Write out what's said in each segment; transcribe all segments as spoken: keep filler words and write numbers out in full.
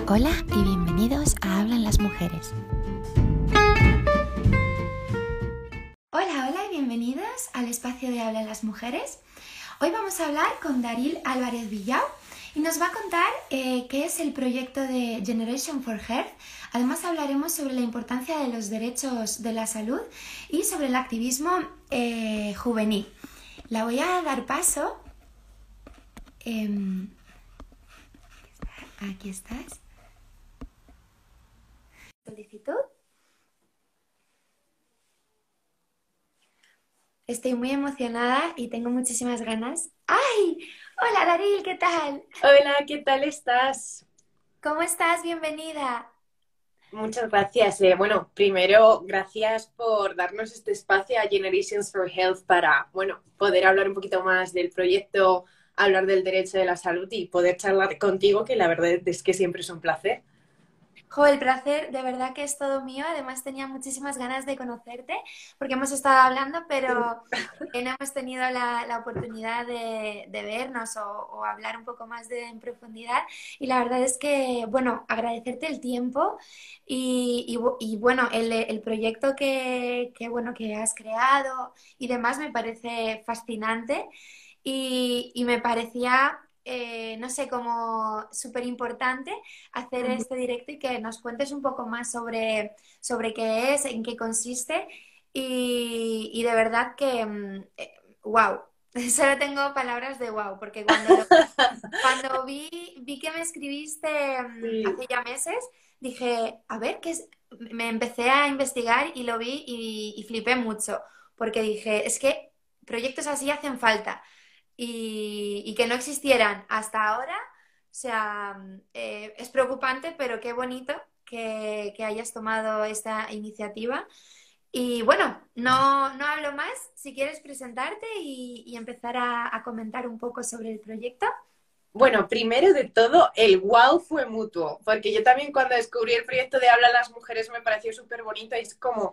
Hola y bienvenidos a Hablan las Mujeres. Hola, hola y bienvenidos al espacio de Hablan las Mujeres. Hoy vamos a hablar con Daryl Álvarez Villao y nos va a contar eh, qué es el proyecto de Generation for Health. Además hablaremos sobre la importancia de los derechos de la salud y sobre el activismo eh, juvenil. La voy a dar paso. Eh, aquí estás. Solicitud. Estoy muy emocionada y tengo muchísimas ganas. ¡Ay! Hola Daryl, ¿qué tal? Hola, ¿qué tal estás? ¿Cómo estás? Bienvenida. Muchas gracias. Eh, bueno, primero, gracias por darnos este espacio a Generations for Health para, bueno, poder hablar un poquito más del proyecto, hablar del derecho de la salud y poder charlar contigo, que la verdad es que siempre es un placer. Jo, el placer de verdad que es todo mío. Además tenía muchísimas ganas de conocerte porque hemos estado hablando, pero eh, no hemos tenido la, la oportunidad de, de vernos o, o hablar un poco más de, en profundidad. Y la verdad es que, bueno, agradecerte el tiempo y, y bu- y, bueno, el, el proyecto que, que, bueno, que has creado y demás me parece fascinante y, y me parecía... eh, no sé, como súper importante hacer este directo y que nos cuentes un poco más sobre, sobre qué es, en qué consiste y, y de verdad que, mm, eh, wow, solo tengo palabras de wow, porque cuando, lo- cuando vi, vi que me escribiste mm, Sí. hace ya meses, dije, a ver, ¿qué es? Me empecé a investigar y lo vi y, y flipé mucho, porque dije, es que proyectos así hacen falta y, y que no existieran hasta ahora, o sea, eh, es preocupante, pero qué bonito que, que hayas tomado esta iniciativa. Y bueno, no, no hablo más, si quieres presentarte y, y empezar a, a comentar un poco sobre el proyecto. Bueno, primero de todo, el wow fue mutuo, porque yo también cuando descubrí el proyecto de Habla las Mujeres me pareció súper bonito y es como,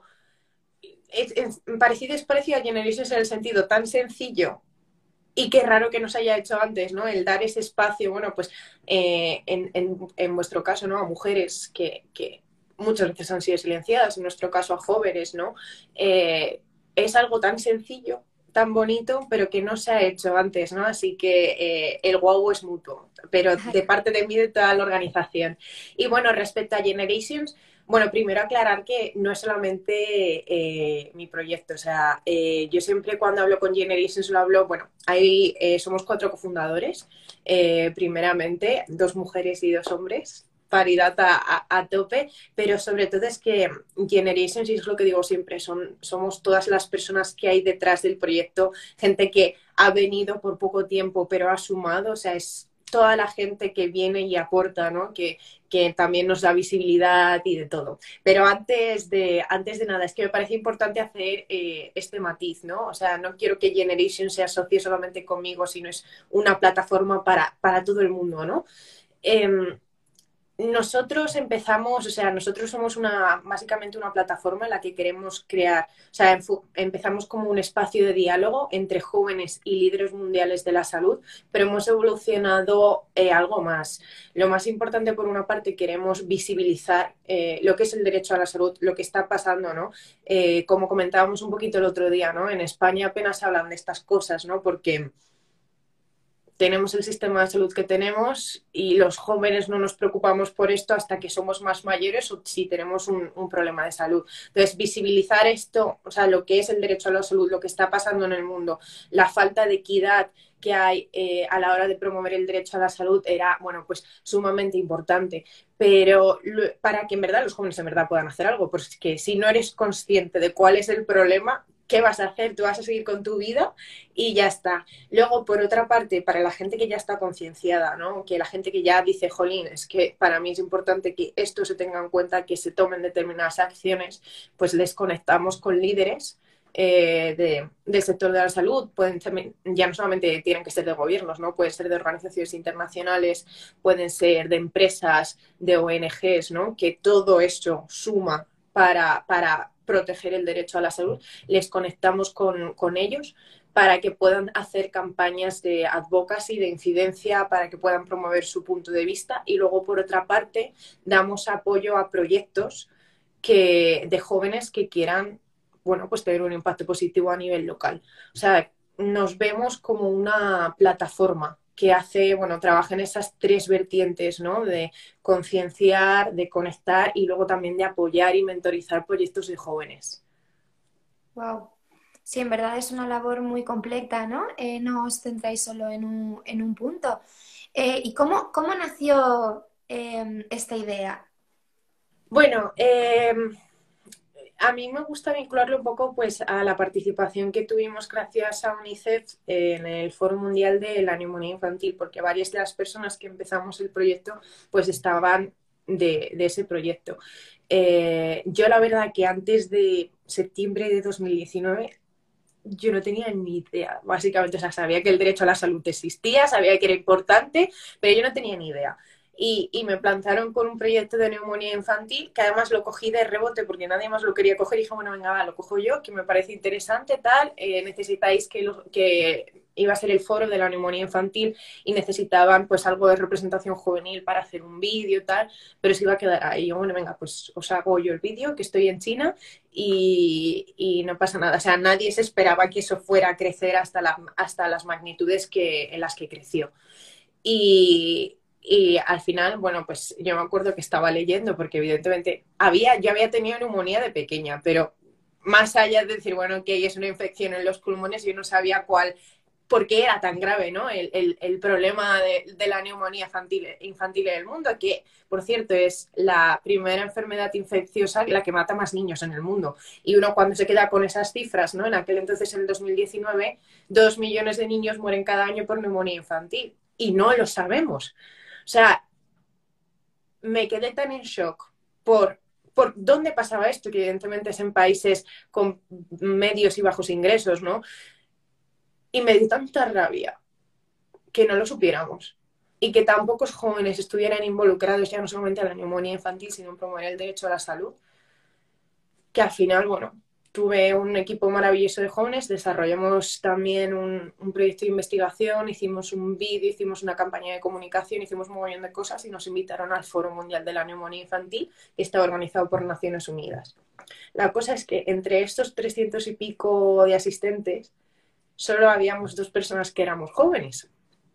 es, es parecido es parecido a Generations en el sentido tan sencillo. Y qué raro que nos haya hecho antes, ¿no? El dar ese espacio, bueno, pues eh, en, en, en vuestro caso, ¿no? A mujeres que, que muchas veces han sido silenciadas, en nuestro caso a jóvenes, ¿no? Eh, es algo tan sencillo, tan bonito, pero que no se ha hecho antes, ¿no? Así que eh, el wow es mutuo, pero de parte de mí, de toda la organización. Y bueno, respecto a Generations, bueno, primero aclarar que no es solamente eh, mi proyecto, o sea, eh, yo siempre cuando hablo con Generations lo hablo, bueno, ahí eh, somos cuatro cofundadores, eh, primeramente, dos mujeres y dos hombres, paridad a, a, a, tope, pero sobre todo es que Generations, y es lo que digo siempre, son, somos todas las personas que hay detrás del proyecto, gente que ha venido por poco tiempo, pero ha sumado, o sea, es toda la gente que viene y aporta, ¿no? Que, que también nos da visibilidad y de todo. Pero antes de, antes de nada, es que me parece importante hacer eh, este matiz, ¿no? O sea, no quiero que Generation se asocie solamente conmigo, sino es una plataforma para, para todo el mundo, ¿no? Eh, nosotros empezamos, o sea, nosotros somos una, básicamente una plataforma en la que queremos crear, o sea, empezamos como un espacio de diálogo entre jóvenes y líderes mundiales de la salud, pero hemos evolucionado eh, algo más. Lo más importante, por una parte, queremos visibilizar eh, lo que es el derecho a la salud, lo que está pasando, ¿no? Eh, como comentábamos un poquito el otro día, ¿no? En España apenas hablan de estas cosas, ¿no? Porque tenemos el sistema de salud que tenemos y los jóvenes no nos preocupamos por esto hasta que somos más mayores o si tenemos un, un problema de salud. Entonces, visibilizar esto, o sea, lo que es el derecho a la salud, lo que está pasando en el mundo, la falta de equidad que hay eh, a la hora de promover el derecho a la salud era, bueno, pues sumamente importante. Pero lo, para que en verdad los jóvenes en verdad puedan hacer algo, porque si no eres consciente de cuál es el problema, ¿qué vas a hacer? Tú vas a seguir con tu vida y ya está. Luego, por otra parte, para la gente que ya está concienciada, ¿no? Que la gente que ya dice, jolín, es que para mí es importante que esto se tenga en cuenta, que se tomen determinadas acciones, pues les conectamos con líderes eh, de, del sector de la salud. Pueden también, ya no solamente tienen que ser de gobiernos, ¿no? Pueden ser de organizaciones internacionales, pueden ser de empresas, de O N Ges, ¿no? Que todo eso suma para, para proteger el derecho a la salud. Les conectamos con, con ellos para que puedan hacer campañas de advocacy, de incidencia, para que puedan promover su punto de vista. Y luego, por otra parte, damos apoyo a proyectos que, de jóvenes que quieran, bueno, pues tener un impacto positivo a nivel local. O sea, nos vemos como una plataforma que hace, bueno, trabaja en esas tres vertientes, ¿no? De concienciar, de conectar y luego también de apoyar y mentorizar proyectos de jóvenes. Wow. Sí, en verdad es una labor muy completa, ¿no? Eh, no os centráis solo en un, en un punto. Eh, ¿y cómo, cómo nació eh, esta idea? Bueno, eh, a mí me gusta vincularlo un poco pues, a la participación que tuvimos gracias a UNICEF en el Foro Mundial de la Neumonía Infantil, porque varias de las personas que empezamos el proyecto pues estaban de, de ese proyecto. Eh, yo la verdad que antes de septiembre de dos mil diecinueve yo no tenía ni idea, básicamente, o sea, sabía que el derecho a la salud existía, sabía que era importante, pero yo no tenía ni idea. Y, y me plantaron con un proyecto de neumonía infantil, que además lo cogí de rebote porque nadie más lo quería coger, y dije, bueno, venga, va, lo cojo yo, que me parece interesante, tal, eh, necesitáis que, lo, que iba a ser el foro de la neumonía infantil y necesitaban pues algo de representación juvenil para hacer un vídeo, tal, pero se iba a quedar ahí. Yo, bueno, venga, pues os hago yo el vídeo, que estoy en China, y, y, no pasa nada. O sea, nadie se esperaba que eso fuera a crecer hasta, la, hasta las magnitudes que, en las que creció. Y, y al final, bueno, pues yo me acuerdo que estaba leyendo, porque evidentemente había, yo había tenido neumonía de pequeña, pero más allá de decir, bueno, que es una infección en los pulmones, yo no sabía cuál, por qué era tan grave, ¿no? El, el, el problema de, de, la neumonía infantil, infantil en el mundo, que, por cierto, es la primera enfermedad infecciosa la que mata más niños en el mundo. Y uno cuando se queda con esas cifras, ¿no? En aquel entonces, en el dos mil diecinueve, dos millones de niños mueren cada año por neumonía infantil. Y no lo sabemos. O sea, me quedé tan en shock por, por dónde pasaba esto, que evidentemente es en países con medios y bajos ingresos, ¿no? Y me dio tanta rabia que no lo supiéramos y que tan pocos jóvenes estuvieran involucrados ya no solamente en la neumonía infantil, sino en promover el derecho a la salud, que al final, bueno, tuve un equipo maravilloso de jóvenes, desarrollamos también un, un proyecto de investigación, hicimos un vídeo, hicimos una campaña de comunicación, hicimos un montón de cosas y nos invitaron al Foro Mundial de la Neumonía Infantil, que está organizado por Naciones Unidas. La cosa es que entre estos trescientos y pico de asistentes, solo habíamos dos personas que éramos jóvenes.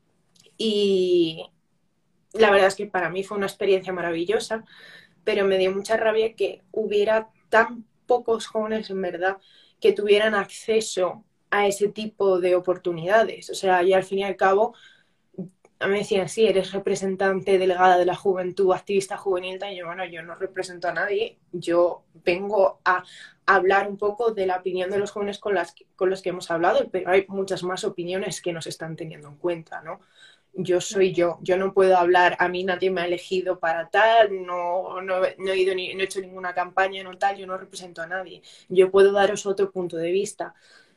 Y la verdad es que para mí fue una experiencia maravillosa, pero me dio mucha rabia que hubiera tan pocos jóvenes en verdad que tuvieran acceso a ese tipo de oportunidades. O sea, y al fin y al cabo me decían, sí, eres representante delegada de la juventud, activista juvenil, y yo, bueno, yo no represento a nadie, yo vengo a hablar un poco de la opinión de los jóvenes con, las, con los que hemos hablado, pero hay muchas más opiniones que nos están teniendo en cuenta, ¿no? Yo soy yo, yo no puedo hablar, a mí nadie me ha elegido para tal, no, no, no, he, ido ni, no he hecho ninguna campaña, no tal, yo no represento a nadie, yo puedo daros otro punto de vista.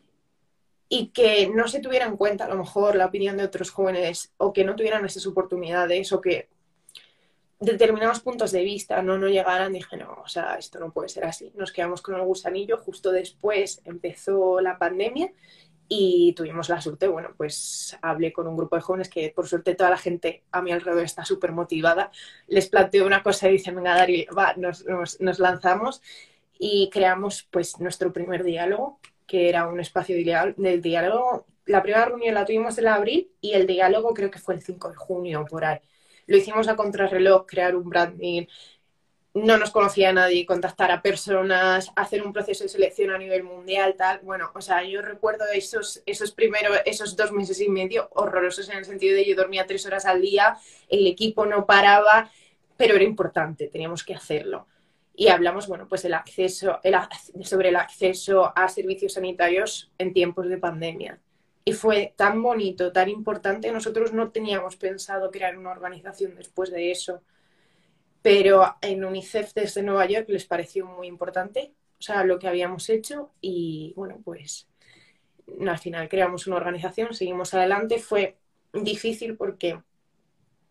Y que no se tuviera en cuenta a lo mejor la opinión de otros jóvenes o que no tuvieran esas oportunidades o que determinados puntos de vista no, no llegaran, dije, no, o sea, esto no puede ser así. Nos quedamos con el gusanillo, justo después empezó la pandemia y tuvimos la suerte, bueno, pues hablé con un grupo de jóvenes que por suerte toda la gente a mi alrededor está súper motivada. Les planteo una cosa y dicen, venga, Dari, va, nos, nos, nos lanzamos y creamos pues nuestro primer diálogo, que era un espacio del diálogo. La primera reunión la tuvimos en abril y el diálogo creo que fue el cinco de junio, por ahí. Lo hicimos a contrarreloj, crear un branding, no nos conocía a nadie, contactar a personas, hacer un proceso de selección a nivel mundial, tal. Bueno, o sea, yo recuerdo esos, esos primeros, esos dos meses y medio horrorosos en el sentido de yo dormía tres horas al día, el equipo no paraba, pero era importante, teníamos que hacerlo. Y hablamos, bueno, pues el acceso, el, sobre el acceso a servicios sanitarios en tiempos de pandemia. Y fue tan bonito, tan importante. Nosotros no teníamos pensado crear una organización después de eso, pero en UNICEF desde Nueva York les pareció muy importante, o sea, lo que habíamos hecho y, bueno, pues al final creamos una organización, seguimos adelante. Fue difícil porque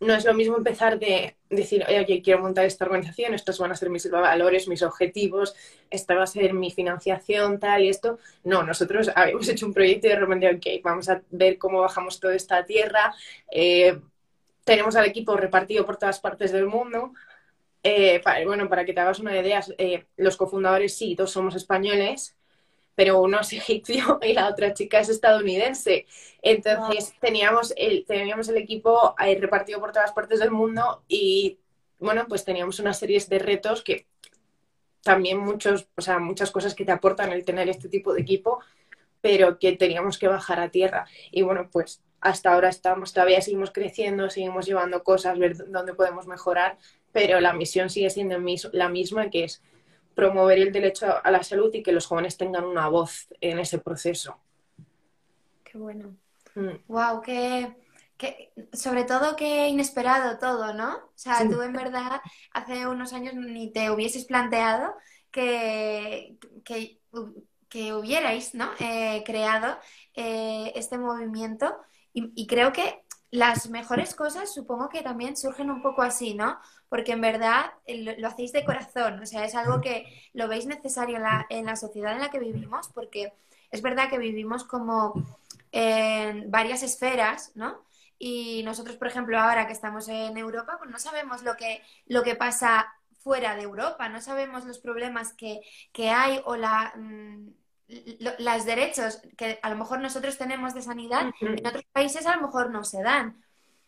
no es lo mismo empezar de decir, oye, oye, quiero montar esta organización, estos van a ser mis valores, mis objetivos, esta va a ser mi financiación, tal y esto. No, nosotros habíamos hecho un proyecto y de repente, ok, vamos a ver cómo bajamos toda esta tierra. Eh, tenemos al equipo repartido por todas partes del mundo. Eh, para, bueno, para que te hagas una idea, eh, los cofundadores sí, dos somos españoles, pero uno es egipcio y la otra chica es estadounidense. Wow, Entonces teníamos el, teníamos el equipo eh, repartido por todas partes del mundo y bueno, pues teníamos una serie de retos que también muchos, o sea, muchas cosas que te aportan el tener este tipo de equipo, pero que teníamos que bajar a tierra. Y bueno, pues hasta ahora estamos, todavía seguimos creciendo, seguimos llevando cosas, ver dónde podemos mejorar, pero la misión sigue siendo la misma, que es promover el derecho a la salud y que los jóvenes tengan una voz en ese proceso. qué bueno. Mm. Wow, qué, qué- sobre todo qué inesperado todo, ¿no? O Sí. sea, tú en verdad hace unos años ni te hubieses planteado que, que, que hubierais, ¿no? Eh, creado eh, este movimiento y, y creo que las mejores cosas supongo que también surgen un poco así, ¿no? Porque en verdad eh, lo, lo hacéis de corazón, o sea, es algo que lo veis necesario en la, en la sociedad en la que vivimos, porque es verdad que vivimos como en varias esferas, ¿no? Y nosotros, por ejemplo, ahora que estamos en Europa, pues no sabemos lo que, lo que pasa fuera de Europa, no sabemos los problemas que, que hay o la, mm, lo- los derechos que a lo mejor nosotros tenemos de sanidad, en otros países a lo mejor no se dan.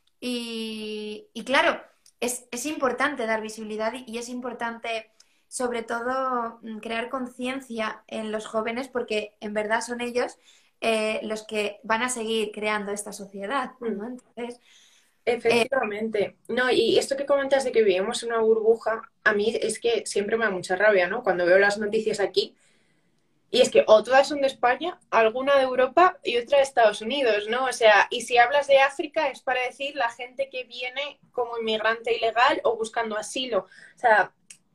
Y, y claro, es, es importante dar visibilidad y, y es importante, sobre todo, mm, crear conciencia en los jóvenes porque en verdad son ellos eh, los que van a seguir creando esta sociedad, ¿no? Entonces, eh, Efectivamente. No, y esto que comentas de que vivimos en una burbuja, a mí es que siempre me da mucha rabia, ¿no? Cuando veo las noticias aquí, y es que o todas son de España, alguna de Europa y otra de Estados Unidos, ¿no? O sea, y si hablas de África es para decir la gente que viene como inmigrante ilegal o buscando asilo. O sea,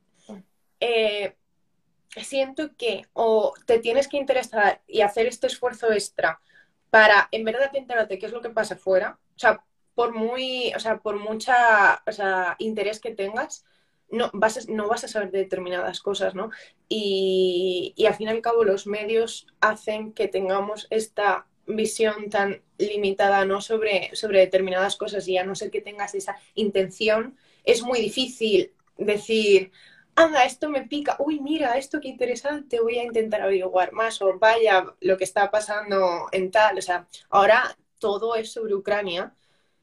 eh, siento que o te tienes que interesar y hacer este esfuerzo extra para en verdad enterarte qué es lo que pasa fuera, o sea, por muy, o sea, por mucha, o sea, interés que tengas, no vas a, no vas a saber de determinadas cosas, ¿no? Y, y al fin y al cabo los medios hacen que tengamos esta visión tan limitada, ¿no? sobre, sobre determinadas cosas y a no ser que tengas esa intención, es muy difícil decir, anda, esto me pica, uy, mira, esto qué interesante, voy a intentar averiguar más, o vaya, lo que está pasando en tal, o sea, ahora todo es sobre Ucrania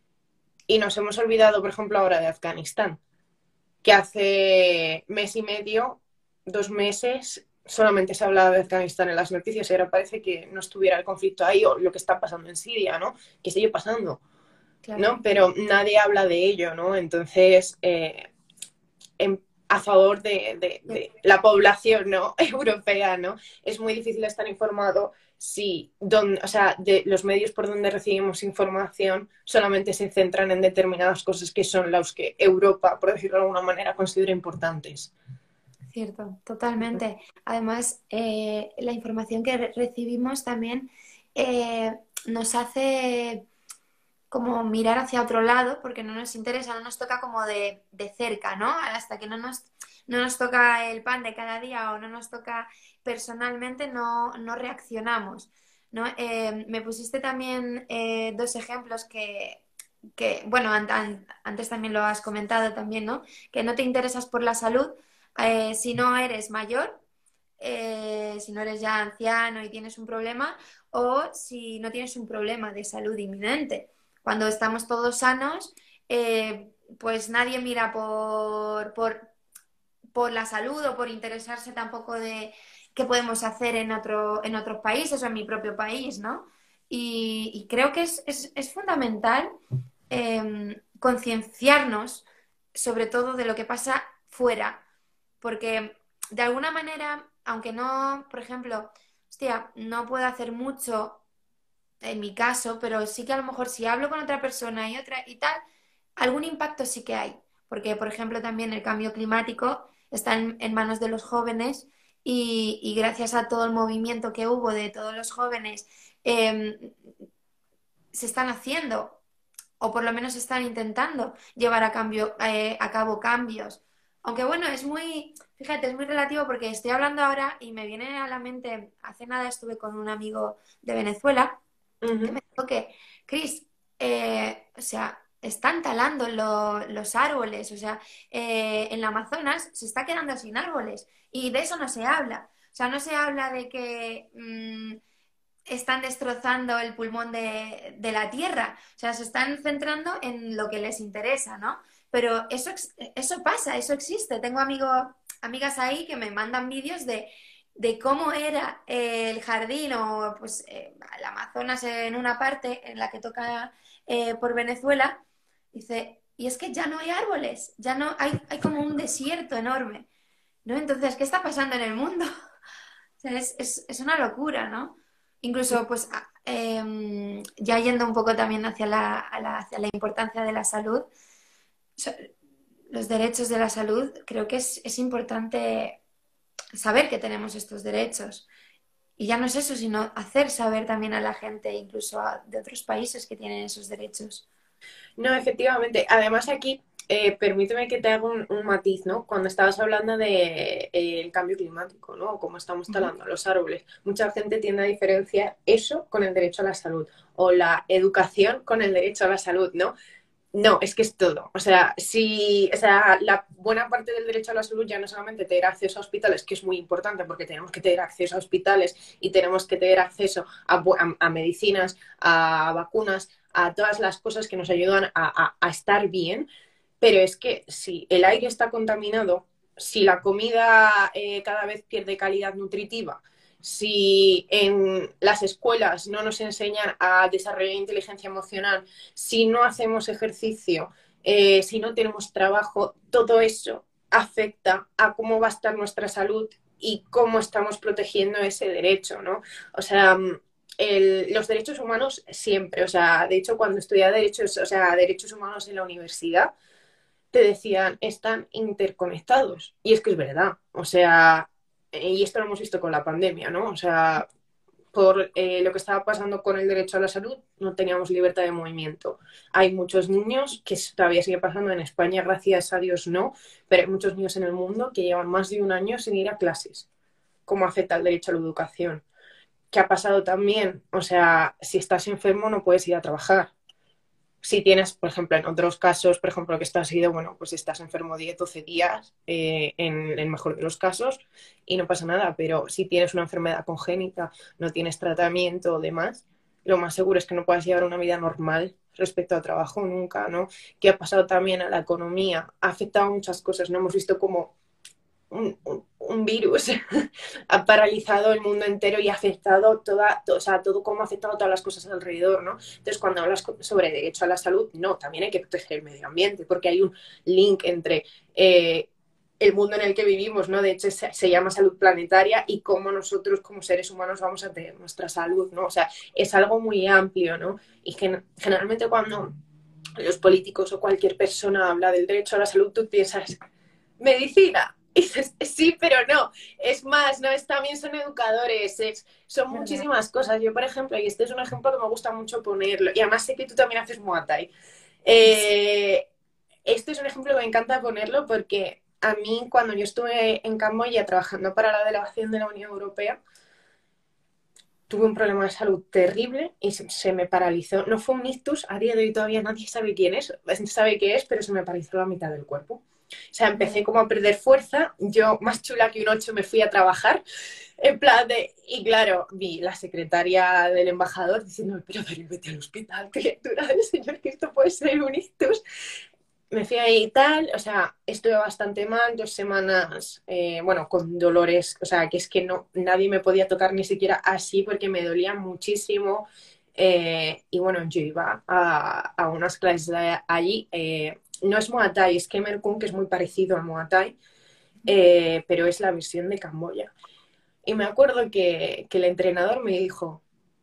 y nos hemos olvidado, por ejemplo, ahora de Afganistán, que hace mes y medio, dos meses, solamente se hablaba de Afganistán en las noticias y ahora parece que no estuviera el conflicto ahí o lo que está pasando en Siria, ¿no? Que sigue pasando, claro. ¿no? Pero nadie habla de ello, ¿no? Entonces, eh, en, a favor de, de, de, la población, ¿no? europea, ¿no? Es muy difícil estar informado si, don, o sea, de los medios por donde recibimos información solamente se centran en determinadas cosas que son las que Europa, por decirlo de alguna manera, considera importantes. Cierto, totalmente. Además, eh, la información que re- recibimos también eh, nos hace como mirar hacia otro lado porque no nos interesa, no nos toca como de, de cerca, ¿no? Hasta que no nos, no nos toca el pan de cada día o no nos toca personalmente, no, no reaccionamos, ¿no? Eh, me pusiste también eh, dos ejemplos que, que bueno, an- an- antes también lo has comentado también, ¿no? Que no te interesas por la salud eh, si no eres mayor, eh, si no eres ya anciano y tienes un problema, o si no tienes un problema de salud inminente. Cuando estamos todos sanos, eh, pues nadie mira por, por, por la salud o por interesarse tampoco de qué podemos hacer en otro, en otros países o en mi propio país, ¿no? Y, y creo que es, es, es fundamental eh, concienciarnos sobre todo de lo que pasa fuera, porque de alguna manera, aunque no, por ejemplo, hostia, no puedo hacer mucho en mi caso, pero sí que a lo mejor si hablo con otra persona y otra y tal, algún impacto sí que hay, porque por ejemplo también el cambio climático está en, en manos de los jóvenes y, y, gracias a todo el movimiento que hubo de todos los jóvenes, eh, se están haciendo o por lo menos están intentando llevar a, cambio, eh, a cabo cambios. Aunque bueno, es muy, fíjate, es muy relativo porque estoy hablando ahora y me viene a la mente, hace nada estuve con un amigo de Venezuela que Ujú. me dijo que, Cris, eh, o sea, están talando lo- los árboles, o sea, eh, en la Amazonas se está quedando sin árboles y de eso no se habla. O sea, no se habla de que mm, están destrozando el pulmón de, de la tierra, o sea, se están centrando en lo que les interesa, ¿no? Pero eso, ex- eso pasa, eso existe. Tengo amigos, amigas ahí que me mandan vídeos de, de cómo era eh, el jardín o pues eh, el Amazonas en una parte en la que toca eh, por Venezuela. Dice, y es que ya no hay árboles, ya no hay, hay como un desierto enorme, ¿no? Entonces, ¿qué está pasando en el mundo? O sea, es, es, es una locura, ¿no? Incluso, pues, a- em, ya yendo un poco también hacia la, a la- hacia la importancia de la salud, so- los derechos de la salud, creo que es, es importante saber que tenemos estos derechos. Y ya no es eso, sino hacer saber también a la gente, incluso a- de otros países que tienen esos derechos. No, efectivamente. Además aquí, eh, permíteme que te haga un, un matiz, ¿no? Cuando estabas hablando de, eh, el cambio climático, ¿no? O cómo estamos Ujú. talando los árboles. Mucha gente tiende a diferenciar eso con el derecho a la salud o la educación con el derecho a la salud, ¿no? No, es que es todo. O sea, si, o sea, la buena parte del derecho a la salud ya no solamente tener acceso a hospitales, que es muy importante porque tenemos que tener acceso a hospitales y tenemos que tener acceso a, bu- a- a medicinas, a vacunas, a todas las cosas que nos ayudan a, a- a estar bien, pero es que si el aire está contaminado, si la comida eh, cada vez pierde calidad nutritiva, si en las escuelas no nos enseñan a desarrollar inteligencia emocional, si no hacemos ejercicio, eh, si no tenemos trabajo, todo eso afecta a cómo va a estar nuestra salud y cómo estamos protegiendo ese derecho, ¿no? O sea, el, los derechos humanos siempre, o sea, de hecho cuando estudiaba derechos, o sea, derechos humanos en la universidad, te decían, están interconectados. Y es que es verdad, o sea, y esto lo hemos visto con la pandemia, ¿no? O sea, por eh, lo que estaba pasando con el derecho a la salud, no teníamos libertad de movimiento. Hay muchos niños, que todavía sigue pasando en España, gracias a Dios no, pero hay muchos niños en el mundo que llevan más de un año sin ir a clases. ¿Cómo afecta el derecho a la educación? ¿Qué ha pasado también? O sea, si estás enfermo no puedes ir a trabajar. Si tienes, por ejemplo, en otros casos, por ejemplo, que estás ido, bueno, pues estás enfermo diez doce días, eh, en el mejor de los casos, y no pasa nada, pero si tienes una enfermedad congénita, no tienes tratamiento o demás, lo más seguro es que no puedas llevar una vida normal respecto al trabajo nunca, ¿no? ¿Qué ha pasado también a la economía? Ha afectado a muchas cosas, ¿no? Hemos visto como un, un, un virus ha paralizado el mundo entero y ha afectado toda, to, o sea, todo cómo ha afectado todas las cosas alrededor, ¿no? Entonces, cuando hablas sobre derecho a la salud, no, también hay que proteger el medio ambiente, porque hay un link entre eh, el mundo en el que vivimos, ¿no? De hecho, se, se, llama salud planetaria y cómo nosotros como seres humanos vamos a tener nuestra salud, ¿no? O sea, es algo muy amplio, ¿no? Y gen generalmente cuando los políticos o cualquier persona habla del derecho a la salud, tú piensas, medicina. Y dices, sí, pero no. Es más, no es también son educadores, es, son ¿Verdad? muchísimas cosas. Yo, por ejemplo, y este es un ejemplo que me gusta mucho ponerlo, y además sé que tú también haces Muay Thai. Eh, este es un ejemplo que me encanta ponerlo porque a mí, cuando yo estuve en Camboya trabajando para la delegación de la Unión Europea, tuve un problema de salud terrible y se, se, me paralizó. No fue un ictus, a día de hoy todavía nadie sabe quién es, sabe qué es, pero se me paralizó la mitad del cuerpo. O sea, empecé como a perder fuerza. Yo, más chula que un ocho, me fui a trabajar. En plan de. Y claro, vi la secretaria del embajador diciendo: pero vete al hospital, criatura del Señor, que esto puede ser un ictus. Me fui ahí y tal, o sea, estuve bastante mal, dos semanas, eh, bueno, con dolores, o sea, que es que no, nadie me podía tocar ni siquiera así porque me dolía muchísimo. Eh, y bueno, yo iba a, a unas clases de allí, eh, no es Muay Thai, es Khmer Kung, que es muy parecido al Muay Thai, eh, pero es la versión de Camboya. Y me acuerdo que, que el entrenador me dijo,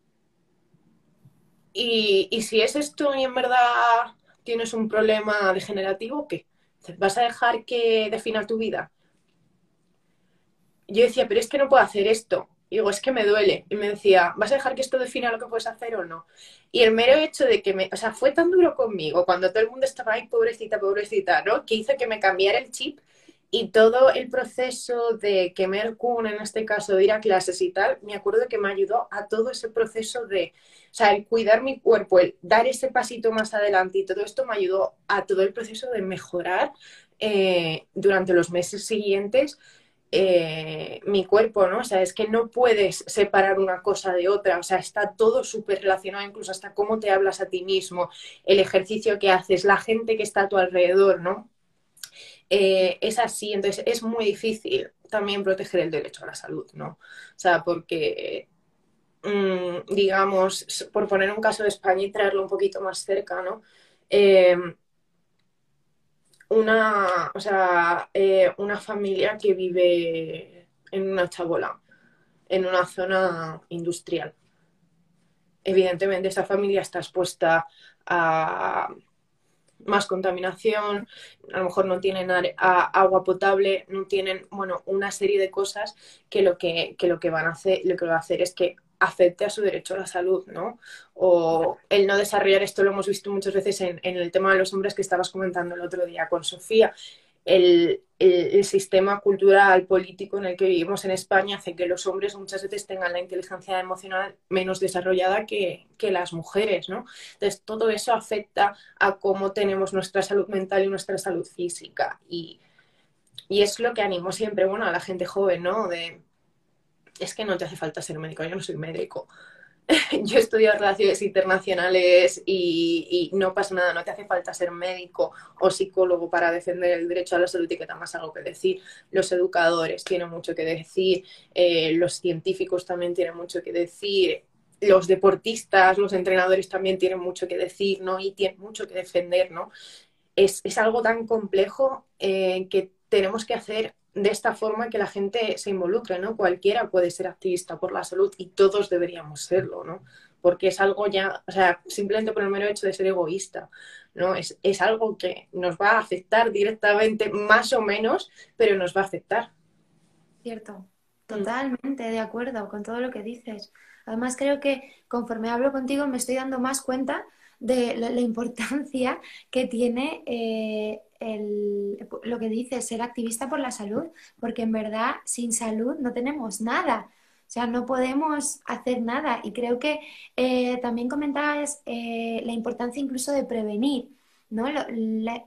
y, y si es esto y en verdad tienes un problema degenerativo, ¿qué? ¿Vas a dejar que defina tu vida? Yo decía, pero es que no puedo hacer esto. Y digo, es que me duele. Y me decía, ¿vas a dejar que esto defina lo que puedes hacer o no? Y el mero hecho de que me, o sea, fue tan duro conmigo cuando todo el mundo estaba ahí, pobrecita, pobrecita, ¿no? Que hizo que me cambiara el chip y todo el proceso de que Mercun, en este caso, de ir a clases y tal, me acuerdo que me ayudó a todo ese proceso de, o sea, el cuidar mi cuerpo, el dar ese pasito más adelante y todo esto me ayudó a todo el proceso de mejorar eh, durante los meses siguientes eh, mi cuerpo, ¿no? O sea, es que no puedes separar una cosa de otra, o sea, está todo súper relacionado, incluso hasta cómo te hablas a ti mismo, el ejercicio que haces, la gente que está a tu alrededor, ¿no? Eh, es así, entonces es muy difícil también proteger el derecho a la salud, ¿no? O sea, porque, mmm, digamos, por poner un caso de España y traerlo un poquito más cerca, ¿no? Eh, una, o sea, eh, una familia que vive en una chabola, en una zona industrial. Evidentemente, esa familia está expuesta a más contaminación, a lo mejor no tienen agua potable, no tienen, bueno, una serie de cosas que lo que, que lo que van a hacer, lo que va a hacer es que afecte a su derecho a la salud, ¿no? O el no desarrollar, esto lo hemos visto muchas veces en, en el tema de los hombres que estabas comentando el otro día con Sofía, el, el, el, sistema cultural político en el que vivimos en España hace que los hombres muchas veces tengan la inteligencia emocional menos desarrollada que, que las mujeres, ¿no? Entonces, todo eso afecta a cómo tenemos nuestra salud mental y nuestra salud física. Y, y es lo que animo siempre, bueno, a la gente joven, ¿no? De, es que no te hace falta ser médico, yo no soy médico. Yo he estudiado relaciones internacionales y, y no pasa nada, no te hace falta ser médico o psicólogo para defender el derecho a la salud y que tengas algo que decir. Los educadores tienen mucho que decir, eh, los científicos también tienen mucho que decir, los deportistas, los entrenadores también tienen mucho que decir, ¿no? Y tienen mucho que defender, ¿no? Es, es algo tan complejo eh, que tenemos que hacer de esta forma que la gente se involucre, ¿no? Cualquiera puede ser activista por la salud y todos deberíamos serlo, ¿no? Porque es algo ya, o sea, simplemente por el mero hecho de ser egoísta, ¿no? Es, es algo que nos va a afectar directamente, más o menos, pero nos va a afectar. Cierto, totalmente de acuerdo con todo lo que dices. Además, creo que conforme hablo contigo me estoy dando más cuenta de la, la importancia que tiene eh, el- lo que dices, ser activista por la salud, porque en verdad sin salud no tenemos nada. O sea, no podemos hacer nada. Y creo que eh, también comentabas eh, la importancia incluso de prevenir, ¿no? Lo- la-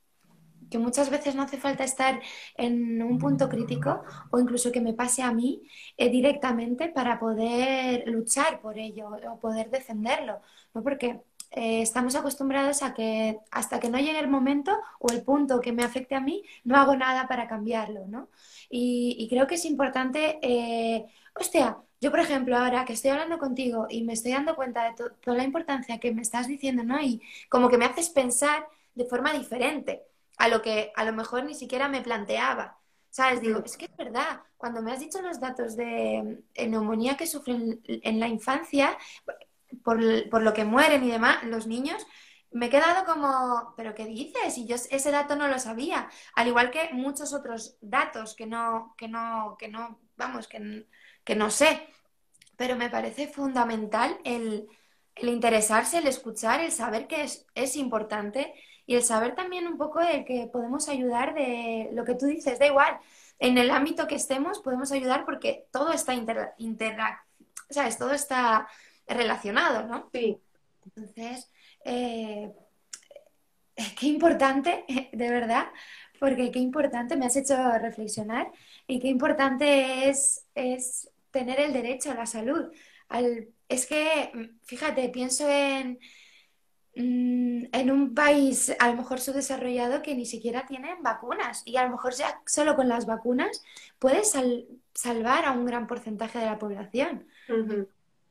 que muchas veces no hace falta estar en un punto crítico o incluso que me pase a mí eh, directamente para poder luchar por ello o poder defenderlo, ¿no? Porque eh, estamos acostumbrados a que hasta que no llegue el momento o el punto que me afecte a mí, no hago nada para cambiarlo, ¿no? Y, y creo que es importante, eh, hostia, yo por ejemplo ahora que estoy hablando contigo y me estoy dando cuenta de to- toda la importancia que me estás diciendo, ¿no? Y como que me haces pensar de forma diferente a lo que a lo mejor ni siquiera me planteaba. ¿Sabes? Digo, es que es verdad, cuando me has dicho los datos de eh, neumonía que sufren en la infancia, por, por lo que mueren y demás, los niños, me he quedado como, ¿pero qué dices? Y yo ese dato no lo sabía. Al igual que muchos otros datos que no, que no, que no, vamos, que, que no sé. Pero me parece fundamental el, el interesarse, el escuchar, el saber que es, es importante y el saber también un poco de que podemos ayudar de lo que tú dices, da igual, en el ámbito que estemos podemos ayudar porque todo está inter, interac- ¿sabes? Todo está relacionado, ¿no? Sí. Entonces, eh, qué importante, de verdad, porque qué importante, me has hecho reflexionar y qué importante es, es tener el derecho a la salud. Al, es que, mm, fíjate, pienso en, mm, en un país a lo mejor subdesarrollado que ni siquiera tienen vacunas y a lo mejor ya solo con las vacunas puedes sal- salvar a un gran porcentaje de la población. Uh-huh.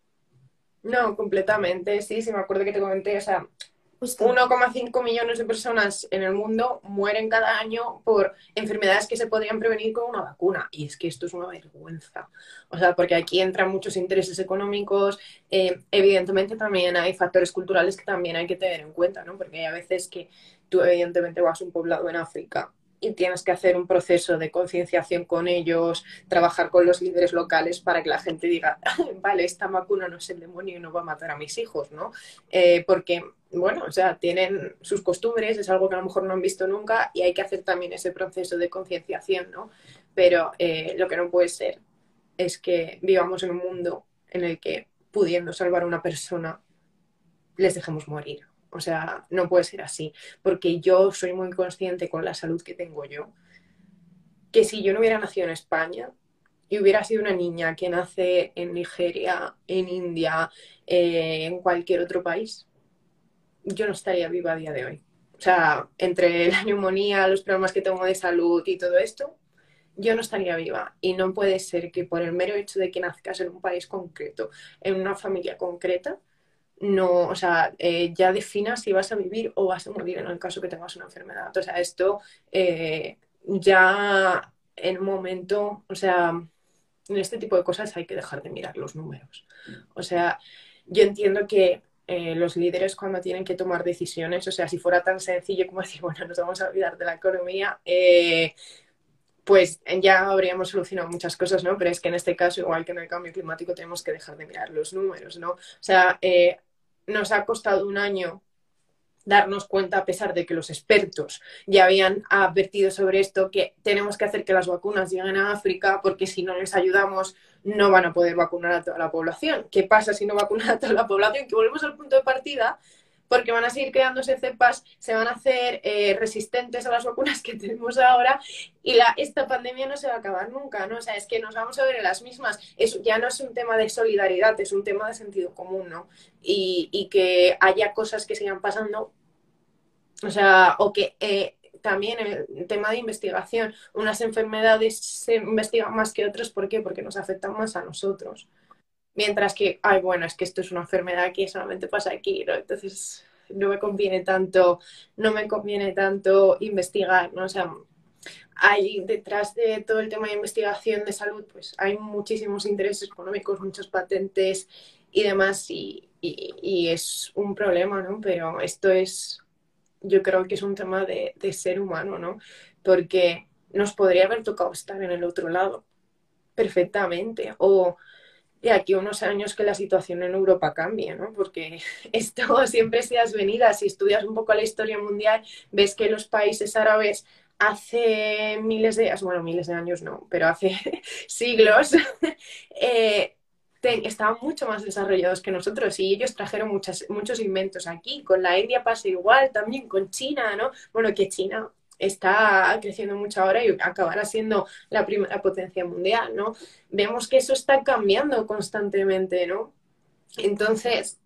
No, completamente, sí, sí, me acuerdo que te comenté, o sea, Justo. uno coma cinco millones de personas en el mundo mueren cada año por enfermedades que se podrían prevenir con una vacuna. Y es que esto es una vergüenza. O sea, porque aquí entran muchos intereses económicos. Eh, evidentemente también hay factores culturales que también hay que tener en cuenta, ¿no? Porque hay a veces que tú evidentemente vas a un poblado en África y tienes que hacer un proceso de concienciación con ellos, trabajar con los líderes locales para que la gente diga, vale, esta vacuna no es el demonio y no va a matar a mis hijos, ¿no? Eh, porque, bueno, o sea, tienen sus costumbres, es algo que a lo mejor no han visto nunca y hay que hacer también ese proceso de concienciación, ¿no? Pero eh, lo que no puede ser es que vivamos en un mundo en el que, pudiendo salvar a una persona, les dejemos morir. O sea, no puede ser así, porque yo soy muy consciente con la salud que tengo yo, que si yo no hubiera nacido en España y hubiera sido una niña que nace en Nigeria, en India, eh, en cualquier otro país, yo no estaría viva a día de hoy. O sea, entre la neumonía, los problemas que tengo de salud y todo esto, yo no estaría viva. Y no puede ser que por el mero hecho de que nazcas en un país concreto, en una familia concreta, no, o sea, eh, ya definas si vas a vivir o vas a morir en el caso que tengas una enfermedad. O sea, esto eh, ya en un momento, o sea, en este tipo de cosas hay que dejar de mirar los números. O sea, yo entiendo que eh, los líderes cuando tienen que tomar decisiones, o sea, si fuera tan sencillo como decir, bueno, nos vamos a olvidar de la economía, eh, pues ya habríamos solucionado muchas cosas, ¿no? Pero es que en este caso, igual que en el cambio climático, tenemos que dejar de mirar los números, ¿no? O sea, eh, nos ha costado un año darnos cuenta, a pesar de que los expertos ya habían advertido sobre esto, que tenemos que hacer que las vacunas lleguen a África, porque si no les ayudamos no van a poder vacunar a toda la población. ¿Qué pasa si no vacunan a toda la población? Que volvemos al punto de partida, porque van a seguir creándose cepas, se van a hacer eh, resistentes a las vacunas que tenemos ahora y la, esta pandemia no se va a acabar nunca, ¿no? O sea, es que nos vamos a ver en las mismas. Eso ya no es un tema de solidaridad, es un tema de sentido común, ¿no? Y, y que haya cosas que sigan pasando, o sea, o que eh, también el tema de investigación, unas enfermedades se investigan más que otras, ¿por qué? Porque nos afectan más a nosotros. Mientras que, ay, bueno, es que esto es una enfermedad que solamente pasa aquí, ¿no? Entonces no me conviene tanto, no me conviene tanto investigar, ¿no? O sea, hay detrás de todo el tema de investigación de salud, pues hay muchísimos intereses económicos, muchas patentes y demás, y, y, y es un problema, ¿no? Pero esto es, yo creo que es un tema de, de ser humano, ¿no? Porque nos podría haber tocado estar en el otro lado perfectamente, o de aquí a unos años que la situación en Europa cambie, ¿no? Porque esto siempre se has venido, si estudias un poco la historia mundial, ves que los países árabes hace miles de, bueno, miles de años no, pero hace siglos, eh, te, estaban mucho más desarrollados que nosotros y ellos trajeron muchas, muchos inventos aquí. Con la India pasa igual, también con China, ¿no? Bueno, que China está creciendo mucho ahora y acabará siendo la primera potencia mundial, ¿no? Vemos que eso está cambiando constantemente, ¿no? Entonces,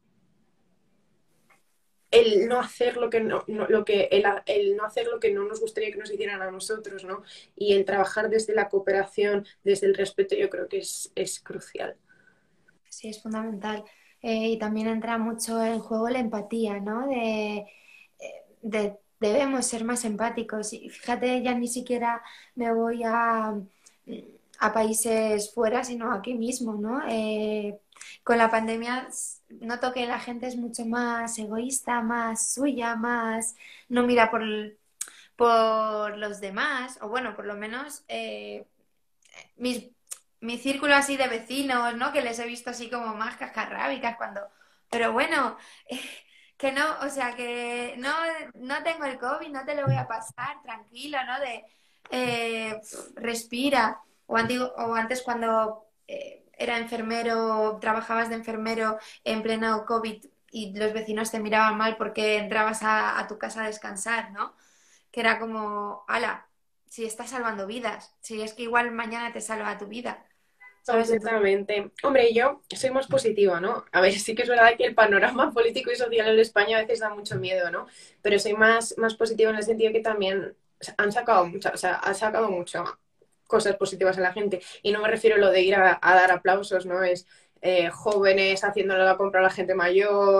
el no hacer lo que no, no lo que el, el, no hacer lo que no nos gustaría que nos hicieran a nosotros, ¿no? Y el trabajar desde la cooperación, desde el respeto, yo creo que es, es crucial. Sí, es fundamental. Eh, y también entra mucho en juego la empatía, ¿no? De, de- debemos ser más empáticos. Y fíjate, ya ni siquiera me voy a, a países fuera, sino aquí mismo, ¿no? Eh, con la pandemia s- noto que la gente es mucho más egoísta, más suya, más no mira por, el- por los demás, o bueno, por lo menos eh, mis, mi círculo así de vecinos, ¿no? Que les he visto así como más cascarrábicas cuando... Pero bueno, eh, que no, o sea, que no, no tengo el COVID, no te lo voy a pasar, tranquilo, ¿no? De eh, respira. O, antigo- o antes cuando eh, era enfermero, trabajabas de enfermero en pleno COVID y los vecinos te miraban mal porque entrabas a, a tu casa a descansar, ¿no? Que era como, ala, si estás salvando vidas, si es que igual mañana te salva tu vida, ¿sabes? Entonces, Completamente. Hombre, yo soy más positiva, ¿no? A ver, sí que es verdad que el panorama político y social en España a veces da mucho miedo, ¿no? Pero soy más, más positiva en el sentido que también han sacado muchas, o sea, han sacado mucho cosas positivas en la gente. Y no me refiero a lo de ir a, a dar aplausos, ¿no? Es eh, jóvenes haciéndole la compra a la gente mayor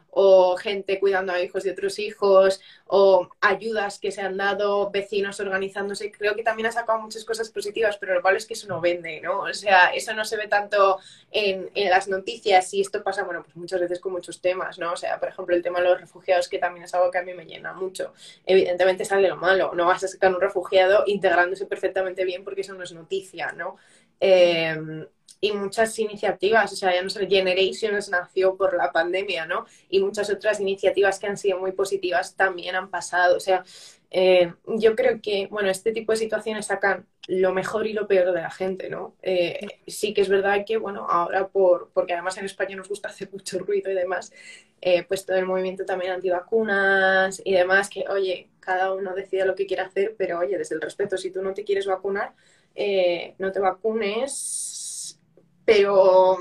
o gente cuidando a hijos de otros hijos, o ayudas que se han dado, vecinos organizándose. Creo que también ha sacado muchas cosas positivas, pero lo malo es que eso no vende, ¿no? O sea, eso no se ve tanto en, en las noticias, y esto pasa, bueno, pues muchas veces con muchos temas, ¿no? O sea, por ejemplo, el tema de los refugiados, que también es algo que a mí me llena mucho. Evidentemente sale lo malo, no vas a sacar un refugiado integrándose perfectamente bien porque eso no es noticia, ¿no? Eh, y muchas iniciativas, o sea, ya no sé, Generations nació por la pandemia, ¿no? Y muchas otras iniciativas que han sido muy positivas también han pasado, o sea, eh, yo creo que, bueno, este tipo de situaciones sacan lo mejor y lo peor de la gente, ¿no? Eh, sí que es verdad que, bueno, ahora por, porque además en España nos gusta hacer mucho ruido y demás, eh, pues todo el movimiento también antivacunas y demás, que, oye, cada uno decide lo que quiere hacer, pero, oye, desde el respeto, si tú no te quieres vacunar, eh, no te vacunes, pero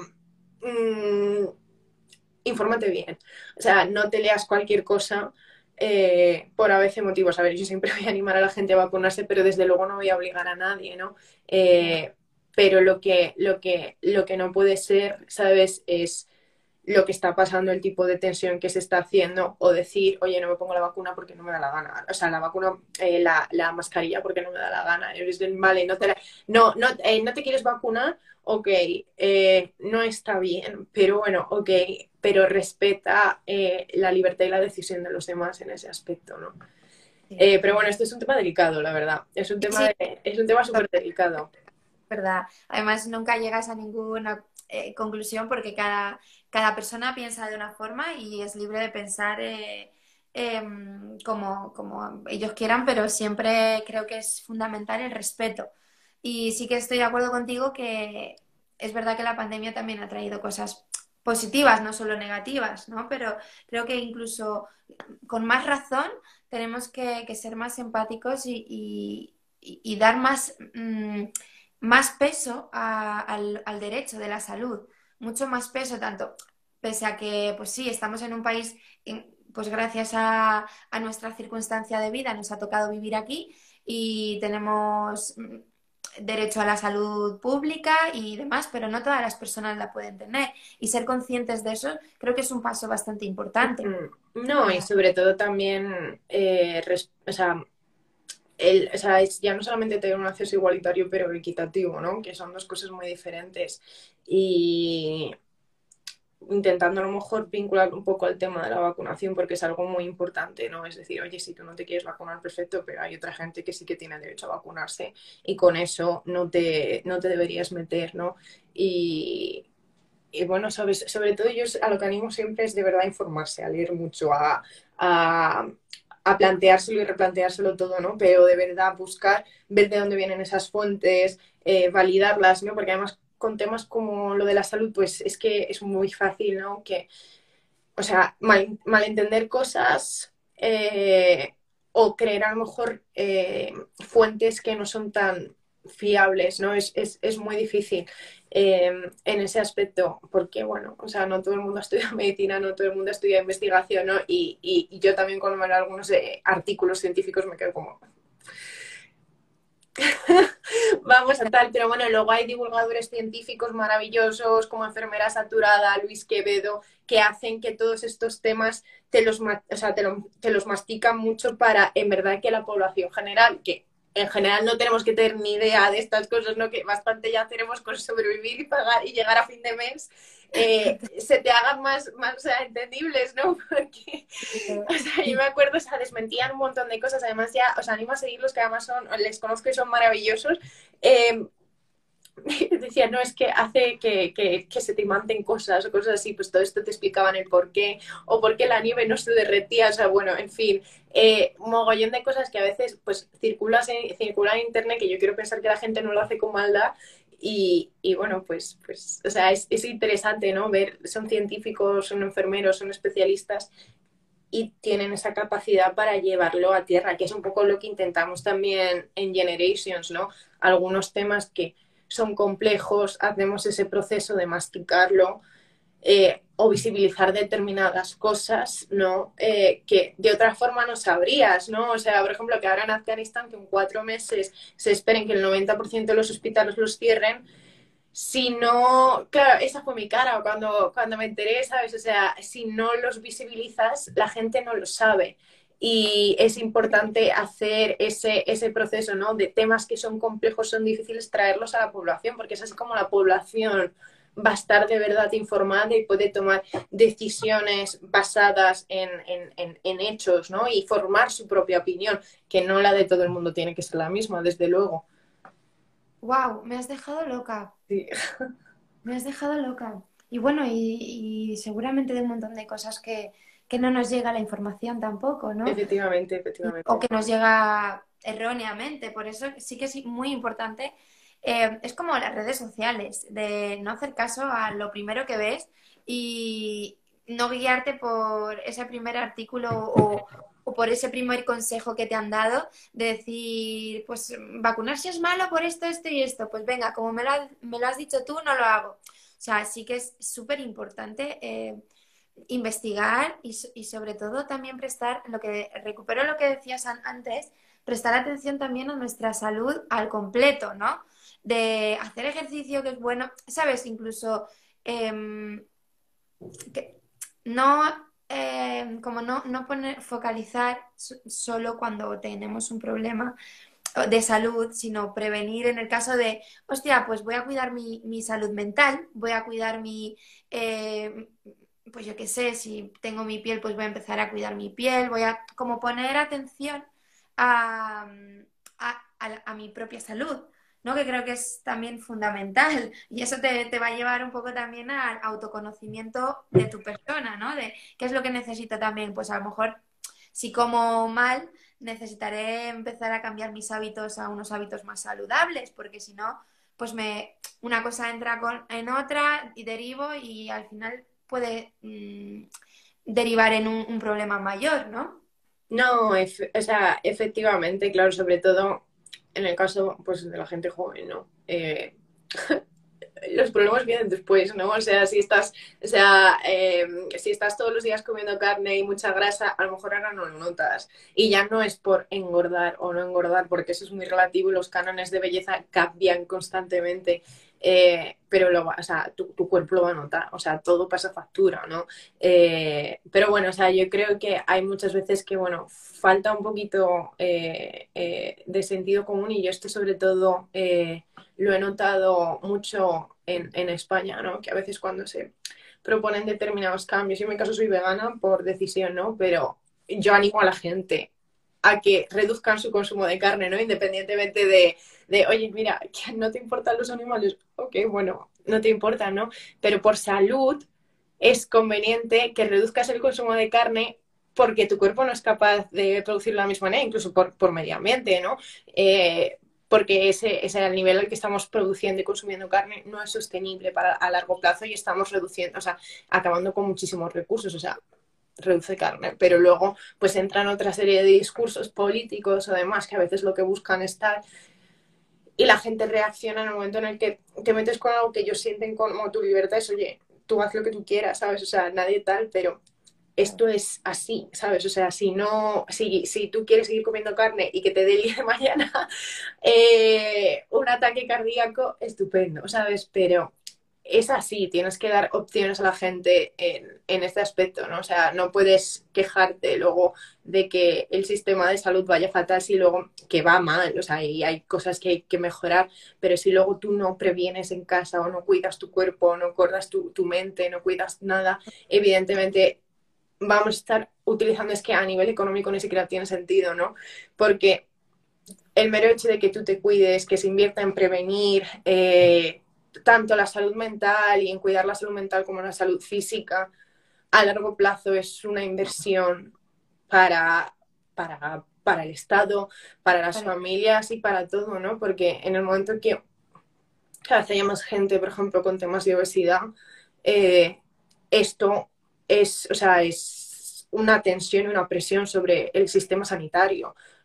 mmm, infórmate bien. O sea, no te leas cualquier cosa eh, por a veces motivos. A ver, yo siempre voy a animar a la gente a vacunarse, pero desde luego no voy a obligar a nadie, ¿no? Eh, pero lo que, lo que, lo que no puede ser, ¿sabes? Es lo que está pasando, el tipo de tensión que se está haciendo, o decir, oye, no me pongo la vacuna porque no me da la gana. O sea, la vacuna, eh, la, la mascarilla porque no me da la gana. Es de, vale, no te, la, no, no, eh, no te quieres vacunar, ok, eh, no está bien, pero bueno, ok, pero respeta eh, la libertad y la decisión de los demás en ese aspecto, ¿no? Sí, Eh, pero bueno, esto es un tema delicado, la verdad. Es un tema, sí, de, es un tema súper delicado. verdad. Además, nunca llegas a ninguna eh, conclusión porque cada, cada persona piensa de una forma y es libre de pensar eh, em, como, como ellos quieran, pero siempre creo que es fundamental el respeto. Y sí que estoy de acuerdo contigo que es verdad que la pandemia también ha traído cosas positivas, no solo negativas, ¿no? Pero creo que incluso con más razón tenemos que, que ser más empáticos y, y- y- y dar más... mm, más peso a- al, al derecho de la salud, mucho más peso, tanto pese a que, pues sí, estamos en un país, en- pues gracias a, a nuestra circunstancia de vida nos ha tocado vivir aquí y tenemos mm, derecho a la salud pública y demás, pero no todas las personas la pueden tener y ser conscientes de eso creo que es un paso bastante importante. Mm, No, y sobre todo también, eh, res- o sea, el, o sea, es ya no solamente tener un acceso igualitario, pero equitativo, ¿no? Que son dos cosas muy diferentes. Y intentando a lo mejor vincular un poco al tema de la vacunación, porque es algo muy importante, ¿no? Es decir, oye, si tú no te quieres vacunar, perfecto, pero hay otra gente que sí que tiene derecho a vacunarse y con eso no te, no te deberías meter, ¿no? Y, y bueno, sabes, sobre todo yo a lo que animo siempre es de verdad informarse, a leer mucho, a, a, a planteárselo y replanteárselo todo, ¿no? Pero de verdad buscar, ver de dónde vienen esas fuentes, eh, validarlas, ¿no? Porque además con temas como lo de la salud, pues es que es muy fácil, ¿no? Que, o sea, mal, malentender cosas eh, o creer a lo mejor eh, fuentes que no son tan fiables, ¿no? Es, es, es muy difícil eh, en ese aspecto, porque, bueno, o sea, no todo el mundo estudia medicina, no todo el mundo estudia investigación, ¿no? Y, y, y yo también cuando me leo algunos eh, artículos científicos me quedo como, vamos a tal, pero bueno, luego hay divulgadores científicos maravillosos como Enfermera Saturada, Luis Quevedo, que hacen que todos estos temas te los, o sea, te, lo, te los mastican mucho para, en verdad, que la población general, que en general no tenemos que tener ni idea de estas cosas, ¿no? Que bastante ya tenemos con sobrevivir y pagar y llegar a fin de mes, eh, se te hagan más, más o sea, entendibles, ¿no? Porque, o sea, yo me acuerdo, o sea, desmentían un montón de cosas, además ya os animo a seguirlos, que además son, les conozco y son maravillosos. Eh, decía, no, es que hace que, que, que, se te imanten cosas o cosas así, pues todo esto te explicaban el por qué, o por qué la nieve no se derretía, o sea, bueno, en fin, eh, un mogollón de cosas que a veces pues circulas en, circulan en internet, que yo quiero pensar que la gente no lo hace con maldad, y, y bueno, pues, pues, o sea, es, es interesante, ¿no? Ver, son científicos, son enfermeros, son especialistas, y tienen esa capacidad para llevarlo a tierra, que es un poco lo que intentamos también en Generations, ¿no? Algunos temas que son complejos, hacemos ese proceso de masticarlo eh, o visibilizar determinadas cosas, ¿no? Eh, que de otra forma no sabrías, ¿no? O sea, por ejemplo, que ahora en Afganistán, que en cuatro meses se esperen que el noventa por ciento de los hospitales los cierren, si no, claro, esa fue mi cara cuando, cuando me enteré, ¿sabes? O sea, si no los visibilizas, la gente no lo sabe. Y es importante hacer ese, ese proceso, ¿no? De temas que son complejos, son difíciles, traerlos a la población, porque es así como la población va a estar de verdad informada y puede tomar decisiones basadas en, en, en, en hechos, ¿no? Y formar su propia opinión, que no la de todo el mundo tiene que ser la misma, desde luego. Wow, me has dejado loca. Sí. Me has dejado loca. Y bueno, y, y seguramente de un montón de cosas que, que no nos llega la información tampoco, ¿no? Efectivamente, O efectivamente. que nos llega erróneamente. Por eso sí que es muy importante. Eh, es como las redes sociales, de no hacer caso a lo primero que ves y no guiarte por ese primer artículo o, o por ese primer consejo que te han dado, de decir, pues vacunarse es malo por esto, esto y esto. Pues venga, como me lo, has- me lo has dicho tú, no lo hago. O sea, sí que es súper importante eh, investigar y, so- y sobre todo también prestar, lo que recupero lo que decías an- antes, prestar atención también a nuestra salud al completo, ¿no? De hacer ejercicio que es bueno, ¿sabes? Incluso em, que no, em, como no, no poner, focalizar so- solo cuando tenemos un problema de salud, sino prevenir en el caso de, hostia, pues voy a cuidar mi, mi salud mental, voy a cuidar mi, eh, pues yo qué sé, si tengo mi piel, pues voy a empezar a cuidar mi piel, voy a como poner atención a, a, a- a mi propia salud, ¿no? Que creo que es también fundamental y eso te, te va a llevar un poco también al autoconocimiento de tu persona, ¿no? De qué es lo que necesito también, pues a lo mejor si como mal necesitaré empezar a cambiar mis hábitos a unos hábitos más saludables, porque si no, pues me, una cosa entra con, en otra y derivo y al final puede mm, derivar en un, un problema mayor, ¿no? No, ef- o sea, efectivamente, claro, sobre todo en el caso pues, de la gente joven, ¿no? Eh, los problemas vienen después, ¿no? O sea, si estás, o sea, eh, si estás todos los días comiendo carne y mucha grasa, a lo mejor ahora no lo notas. Y ya no es por engordar o no engordar, porque eso es muy relativo y los cánones de belleza cambian constantemente. Eh, pero lo va, o sea, tu, tu, cuerpo lo va a notar, o sea, todo pasa factura, ¿no? Eh, pero bueno, o sea, yo creo que hay muchas veces que, bueno, falta un poquito eh, eh, de sentido común y yo esto sobre todo eh, lo he notado mucho en, en España, ¿no? Que a veces cuando se proponen determinados cambios, yo en mi caso soy vegana por decisión, ¿no? Pero yo animo a la gente a que reduzcan su consumo de carne, ¿no? Independientemente de, de oye, mira, que no te importan los animales, ok, bueno, no te importa, ¿no? Pero por salud es conveniente que reduzcas el consumo de carne porque tu cuerpo no es capaz de producirlo de la misma manera, incluso por, por medio ambiente, ¿no? Eh, porque ese, ese el nivel al que estamos produciendo y consumiendo carne no es sostenible para a largo plazo y estamos reduciendo, o sea, acabando con muchísimos recursos, o sea, reduce carne, pero luego pues entran otra serie de discursos políticos o demás que a veces lo que buscan es tal y la gente reacciona en el momento en el que te metes con algo que ellos sienten como tu libertad es, oye, tú haz lo que tú quieras, ¿sabes? O sea, nadie tal, pero esto es así, ¿sabes? O sea, si no, si, si tú quieres seguir comiendo carne y que te dé el día de mañana eh, un ataque cardíaco, estupendo, ¿sabes? Pero es así, tienes que dar opciones a la gente en, en este aspecto, ¿no? O sea, no puedes quejarte luego de que el sistema de salud vaya fatal si luego que va mal, o sea, y hay cosas que hay que mejorar, pero si luego tú no previenes en casa o no cuidas tu cuerpo, no cuidas tu, tu mente, no cuidas nada, evidentemente vamos a estar utilizando, es que a nivel económico ni siquiera tiene sentido, ¿no? Porque el mero hecho de que tú te cuides, que se invierta en prevenir eh, tanto la salud mental y en cuidar la salud mental como la salud física, a largo plazo es una inversión para, para, para el Estado, para las Vale. familias y para todo, ¿no? Porque en el momento que cada vez haya más gente, por ejemplo, con temas de obesidad, eh, esto es, o sea, es una tensión y una presión sobre el sistema sanitario,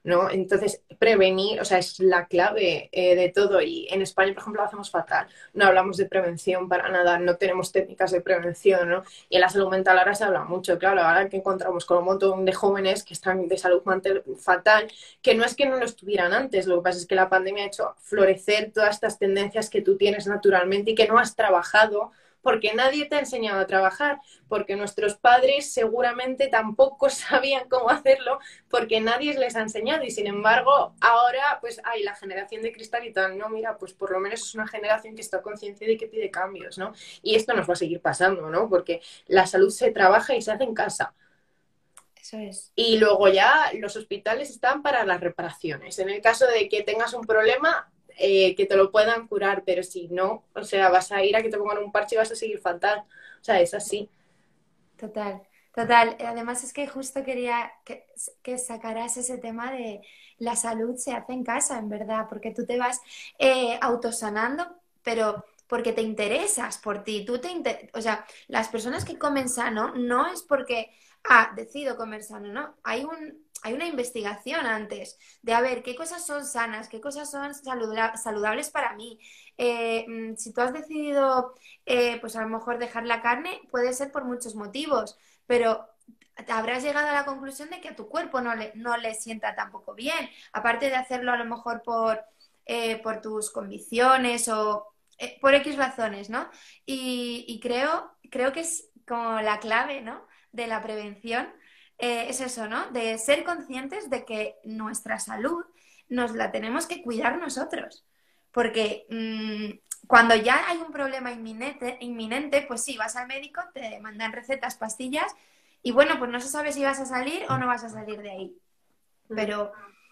¿no? Entonces, prevenir, o sea, es la clave eh, de todo. Y en España, por ejemplo, lo hacemos fatal. No hablamos de prevención para nada, no tenemos técnicas de prevención, ¿no? Y en la salud mental ahora se habla mucho, claro, ahora que encontramos con un montón de jóvenes que están de salud mental fatal, que no es que no lo estuvieran antes, lo que pasa es que la pandemia ha hecho florecer todas estas tendencias que tú tienes naturalmente y que no has trabajado porque nadie te ha enseñado a trabajar, porque nuestros padres seguramente tampoco sabían cómo hacerlo, porque nadie les ha enseñado y sin embargo ahora pues hay la generación de cristal y tal, no, mira, pues por lo menos es una generación que está consciente de que pide cambios, ¿no? Y esto nos va a seguir pasando, ¿no? Porque la salud se trabaja y se hace en casa. Eso es. Y luego ya los hospitales están para las reparaciones. En el caso de que tengas un problema, eh, que te lo puedan curar, pero si no, o sea, vas a ir a que te pongan un parche y vas a seguir fatal. O sea, es así. Total, total. Además es que justo quería que, que sacaras ese tema de la salud se hace en casa, en verdad, porque tú te vas eh, autosanando, pero porque te interesas por ti. Tú te inte- o sea, las personas que comen sano no es porque, ah, decido comer sano, ¿no? Hay un, hay una investigación antes de a ver qué cosas son sanas, qué cosas son saludra- saludables para mí. Eh, mm, si tú has decidido eh, pues a lo mejor dejar la carne puede ser por muchos motivos, pero habrás llegado a la conclusión de que a tu cuerpo no le, no le sienta tampoco bien, aparte de hacerlo a lo mejor por, eh, por tus convicciones o eh, por X razones, ¿no? Y, y creo, creo que es como la clave, ¿no? De la prevención, eh, es eso, ¿no? De ser conscientes de que nuestra salud nos la tenemos que cuidar nosotros. Porque mmm, cuando ya hay un problema inminente, inminente, pues sí, vas al médico, te mandan recetas, pastillas, y bueno, pues no se sabe si vas a salir o no vas a salir de ahí. Pero,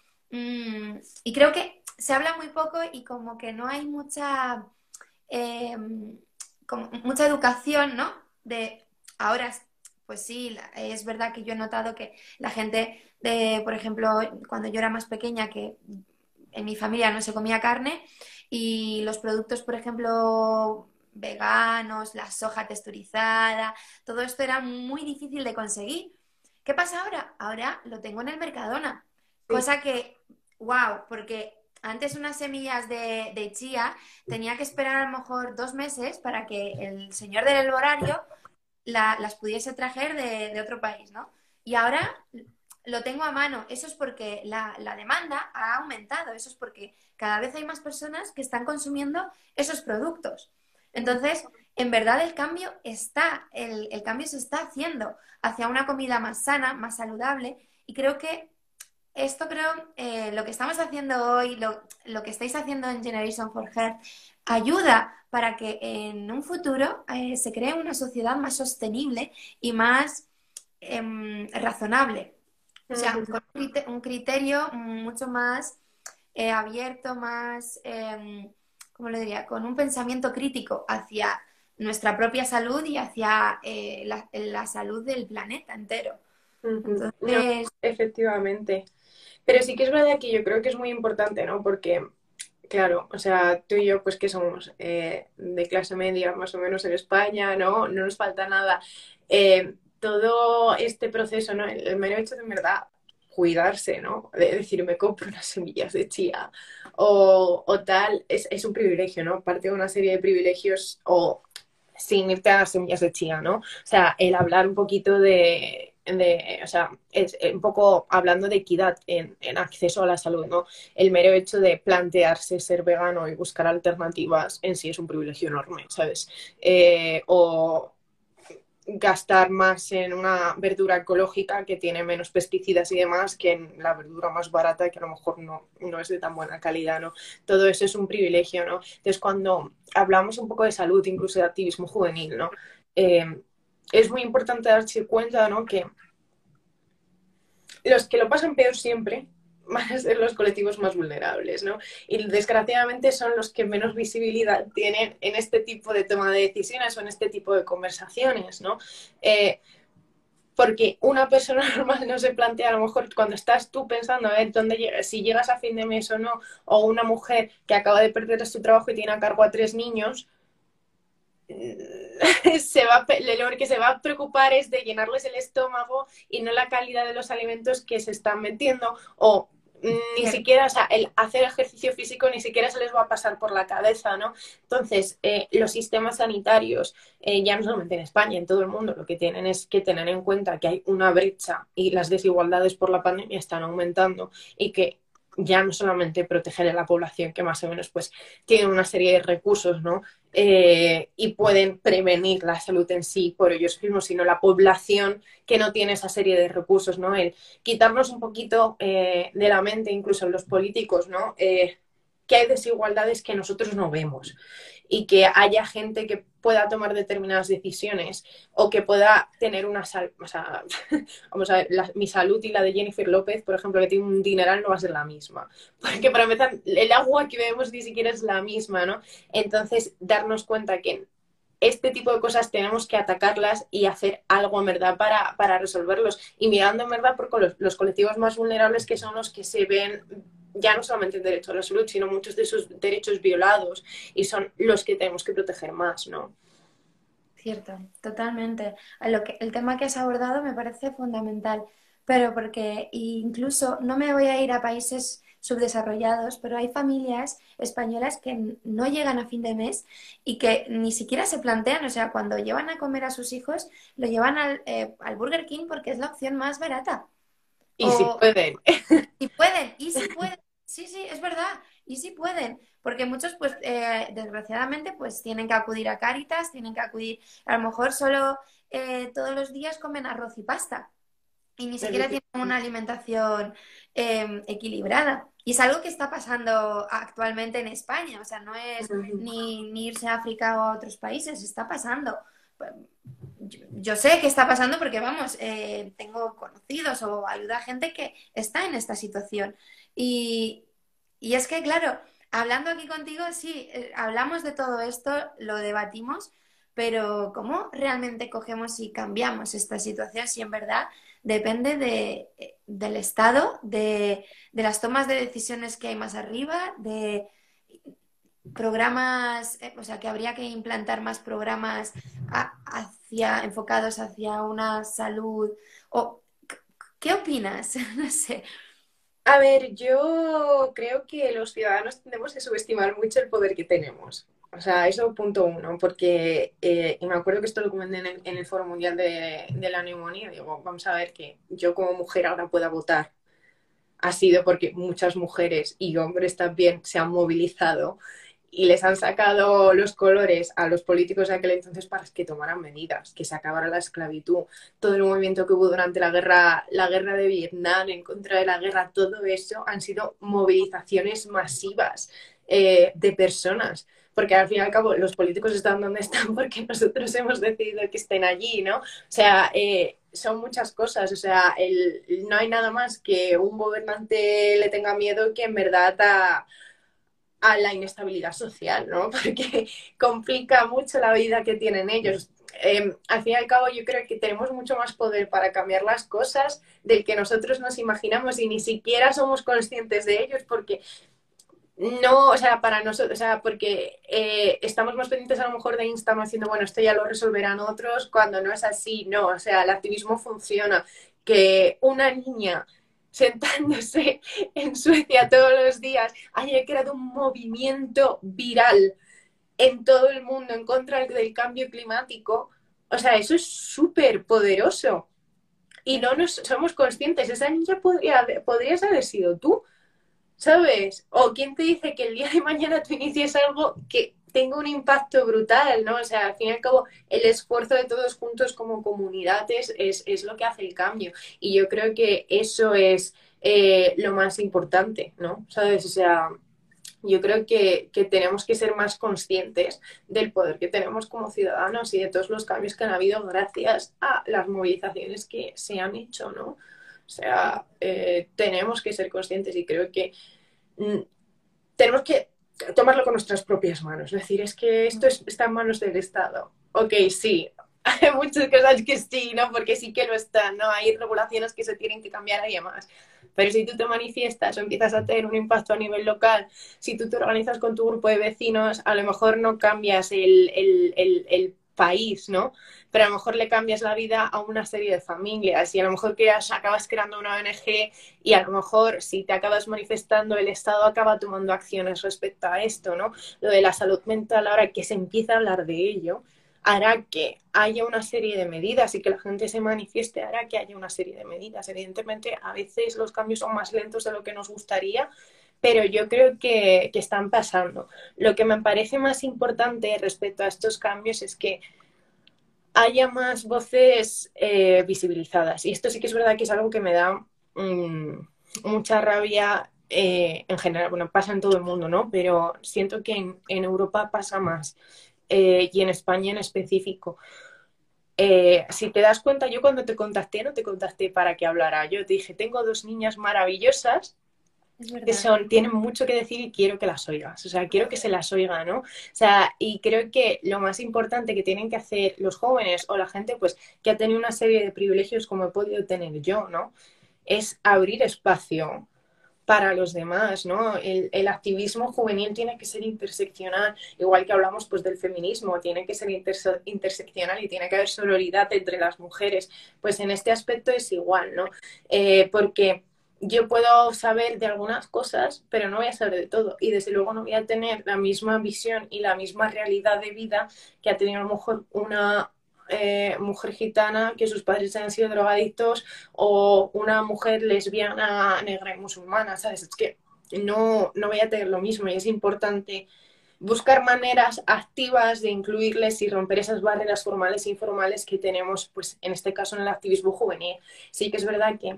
mmm, y creo que se habla muy poco y como que no hay mucha, eh, como mucha educación, ¿no? De ahora, pues sí, es verdad que yo he notado que la gente, de, por ejemplo, cuando yo era más pequeña, que en mi familia no se comía carne y los productos, por ejemplo, veganos, la soja texturizada, todo esto era muy difícil de conseguir. ¿Qué pasa ahora? Ahora lo tengo en el Mercadona, Sí. cosa que, wow, porque antes unas semillas de, de chía tenía que esperar a lo mejor dos meses para que el señor del horario la, las pudiese traer de, de, otro país, ¿no? Y ahora lo tengo a mano. Eso es porque la, la, demanda ha aumentado. Eso es porque cada vez hay más personas que están consumiendo esos productos. Entonces, en verdad el cambio está, el, el cambio se está haciendo hacia una comida más sana, más saludable. Y creo que esto creo, eh, lo que estamos haciendo hoy, lo, lo, que estáis haciendo en Generation for Health, ayuda para que en un futuro eh, se cree una sociedad más sostenible y más eh, razonable. O sea, con un criterio mucho más eh, abierto, más, eh, ¿cómo le diría? Con un pensamiento crítico hacia nuestra propia salud y hacia eh, la, la salud del planeta entero. No, Entonces, efectivamente. Pero sí que es verdad que yo creo que es muy importante, ¿no? Porque, claro, o sea, tú y yo, pues que somos eh, de clase media más o menos en España, ¿no? No nos falta nada. Eh, todo este proceso, ¿no? El, el mero hecho de en verdad cuidarse, ¿no? De decir, me compro unas semillas de chía o, o tal, es, es un privilegio, ¿no? Parte de una serie de privilegios o sin irte a las semillas de chía, ¿no? O sea, el hablar un poquito de, de o sea, es un poco hablando de equidad en, en, acceso a la salud, ¿no? El mero hecho de plantearse ser vegano y buscar alternativas en sí es un privilegio enorme, ¿sabes? Eh, o gastar más en una verdura ecológica que tiene menos pesticidas y demás que en la verdura más barata que a lo mejor no, no es de tan buena calidad, ¿no? Todo eso es un privilegio, ¿no? Entonces, cuando hablamos un poco de salud, incluso de activismo juvenil, ¿no? Eh, es muy importante darse cuenta, ¿no? Que los que lo pasan peor siempre van a ser los colectivos más vulnerables, ¿no? Y desgraciadamente son los que menos visibilidad tienen en este tipo de toma de decisiones o en este tipo de conversaciones, ¿no? Eh, porque una persona normal no se plantea, a lo mejor cuando estás tú pensando a ver dónde llegas, si llegas a fin de mes o no, o una mujer que acaba de perder su trabajo y tiene a cargo a tres niños, se va, lo que se va a preocupar es de llenarles el estómago y no la calidad de los alimentos que se están metiendo o Ni Cierto. siquiera, o sea, el hacer ejercicio físico ni siquiera se les va a pasar por la cabeza, ¿no? Entonces, eh, los sistemas sanitarios, eh, ya no solamente en España, en todo el mundo, lo que tienen es que tener en cuenta que hay una brecha y las desigualdades por la pandemia están aumentando y que ya no solamente proteger a la población que más o menos pues tiene una serie de recursos, ¿no? Eh, y pueden prevenir la salud en sí por ellos mismos, sino la población que no tiene esa serie de recursos, ¿no? El quitarnos un poquito eh, de la mente, incluso los políticos, ¿no? Eh, que hay desigualdades que nosotros no vemos y que haya gente que pueda tomar determinadas decisiones o que pueda tener una salud, o sea, vamos a ver, la, mi salud y la de Jennifer López, por ejemplo, que tiene un dineral, no va a ser la misma. Porque para empezar, el agua que bebemos ni siquiera es la misma, ¿no? Entonces, darnos cuenta que este tipo de cosas tenemos que atacarlas y hacer algo en verdad para, para resolverlos. Y mirando en verdad por los, los colectivos más vulnerables, que son los que se ven ya no solamente el derecho a la salud, sino muchos de esos derechos violados y son los que tenemos que proteger más, ¿no? Cierto, totalmente. A Lo que, el tema que has abordado me parece fundamental, pero porque incluso no me voy a ir a países subdesarrollados, pero hay familias españolas que n- no llegan a fin de mes y que ni siquiera se plantean, o sea, cuando llevan a comer a sus hijos, lo llevan al, eh, al Burger King porque es la opción más barata. Y si O pueden. si pueden, y si pueden, sí, sí, es verdad, y si pueden, porque muchos, pues, eh, desgraciadamente, pues tienen que acudir a Cáritas, tienen que acudir, a lo mejor solo eh, todos los días comen arroz y pasta, y ni siquiera tienen una alimentación eh, equilibrada. Y es algo que está pasando actualmente en España, o sea, no es ni, ni irse a África o a otros países, está pasando. Yo, yo sé que está pasando porque, vamos, eh, tengo conocidos o ayuda a gente que está en esta situación. Y, y es que, claro, hablando aquí contigo, sí, eh, hablamos de todo esto, lo debatimos, pero ¿cómo realmente cogemos y cambiamos esta situación si en verdad depende de, eh, del Estado, de, de las tomas de decisiones que hay más arriba, de programas, eh, o sea, que habría que implantar más programas a- hacia, enfocados hacia una salud? O, ¿qué opinas? No sé. A ver, yo creo que los ciudadanos tendemos a subestimar mucho el poder que tenemos. O sea, eso punto uno, porque, eh, y me acuerdo que esto lo comenté en el, en el Foro Mundial de, de la Neumonía, digo, vamos a ver que yo como mujer ahora pueda votar ha sido porque muchas mujeres y hombres también se han movilizado y les han sacado los colores a los políticos de aquel entonces para que tomaran medidas, que se acabara la esclavitud, todo el movimiento que hubo durante la guerra, la guerra de Vietnam, en contra de la guerra, todo eso han sido movilizaciones masivas eh, de personas. Porque al fin y al cabo los políticos están donde están porque nosotros hemos decidido que estén allí, ¿no? O sea, eh, son muchas cosas. O sea, el, no hay nada más que un gobernante le tenga miedo que en verdad a, a la inestabilidad social, ¿no? Porque complica mucho la vida que tienen ellos. Eh, al fin y al cabo, yo creo que tenemos mucho más poder para cambiar las cosas del que nosotros nos imaginamos y ni siquiera somos conscientes de ellos porque no, o sea, para nosotros, o sea, porque eh, estamos más pendientes a lo mejor de Instagram haciendo, bueno, esto ya lo resolverán otros, cuando no es así, no, o sea, el activismo funciona. Que una niña sentándose en Suecia todos los días haya creado un movimiento viral en todo el mundo en contra del cambio climático, o sea, eso es súper poderoso. Y no Cierto. nos somos conscientes, esa niña podría, podrías haber sido tú. ¿Sabes? O quién te dice que el día de mañana tú inicies algo que tenga un impacto brutal, ¿no? O sea, al fin y al cabo, el esfuerzo de todos juntos como comunidad es, es, es lo que hace el cambio. Y yo creo que eso es eh, lo más importante, ¿no? ¿Sabes? O sea, yo creo que, que tenemos que ser más conscientes del poder que tenemos como ciudadanos y de todos los cambios que han habido gracias a las movilizaciones que se han hecho, ¿no? O sea, eh, tenemos que ser conscientes y creo que mm, tenemos que tomarlo con nuestras propias manos. Es decir, es que esto es- está en manos del Estado. Ok, sí, hay muchas cosas que sí, ¿no? Porque sí que lo están, ¿no? Hay regulaciones que se tienen que cambiar y demás. Pero si tú te manifiestas o empiezas a tener un impacto a nivel local, si tú te organizas con tu grupo de vecinos, a lo mejor no cambias el, el, el, el país, ¿no? Pero a lo mejor le cambias la vida a una serie de familias y a lo mejor creas, acabas creando una O N G y a lo mejor si te acabas manifestando, el Estado acaba tomando acciones respecto a esto, ¿no? Lo de la salud mental, ahora que se empieza a hablar de ello, hará que haya una serie de medidas y que la gente se manifieste, hará que haya una serie de medidas. Evidentemente, a veces los cambios son más lentos de lo que nos gustaría, pero yo creo que, que están pasando. Lo que me parece más importante respecto a estos cambios es que haya más voces eh, visibilizadas. Y esto sí que es verdad que es algo que me da mmm, mucha rabia eh, en general. Bueno, pasa en todo el mundo, ¿no? Pero siento que en, en Europa pasa más eh, y en España en específico. Eh, si te das cuenta, yo cuando te contacté, no te contacté para que hablara. Yo te dije, tengo dos niñas maravillosas Es que verdad. son, tienen mucho que decir y quiero que las oigas, o sea, quiero que se las oiga, ¿no? O sea, y creo que lo más importante que tienen que hacer los jóvenes o la gente, pues, que ha tenido una serie de privilegios como he podido tener yo, ¿no? Es abrir espacio para los demás, ¿no? El, el activismo juvenil tiene que ser interseccional, igual que hablamos pues del feminismo, tiene que ser interse interseccional y tiene que haber sororidad entre las mujeres, pues en este aspecto es igual, ¿no? Eh, porque yo puedo saber de algunas cosas, pero no voy a saber de todo. Y desde luego no voy a tener la misma visión y la misma realidad de vida que ha tenido a lo mejor una eh, mujer gitana, que sus padres han sido drogadictos, o una mujer lesbiana, negra y musulmana, ¿sabes? Es que no, no voy a tener lo mismo y es importante buscar maneras activas de incluirles y romper esas barreras formales e informales que tenemos, pues en este caso en el activismo juvenil. Sí que es verdad que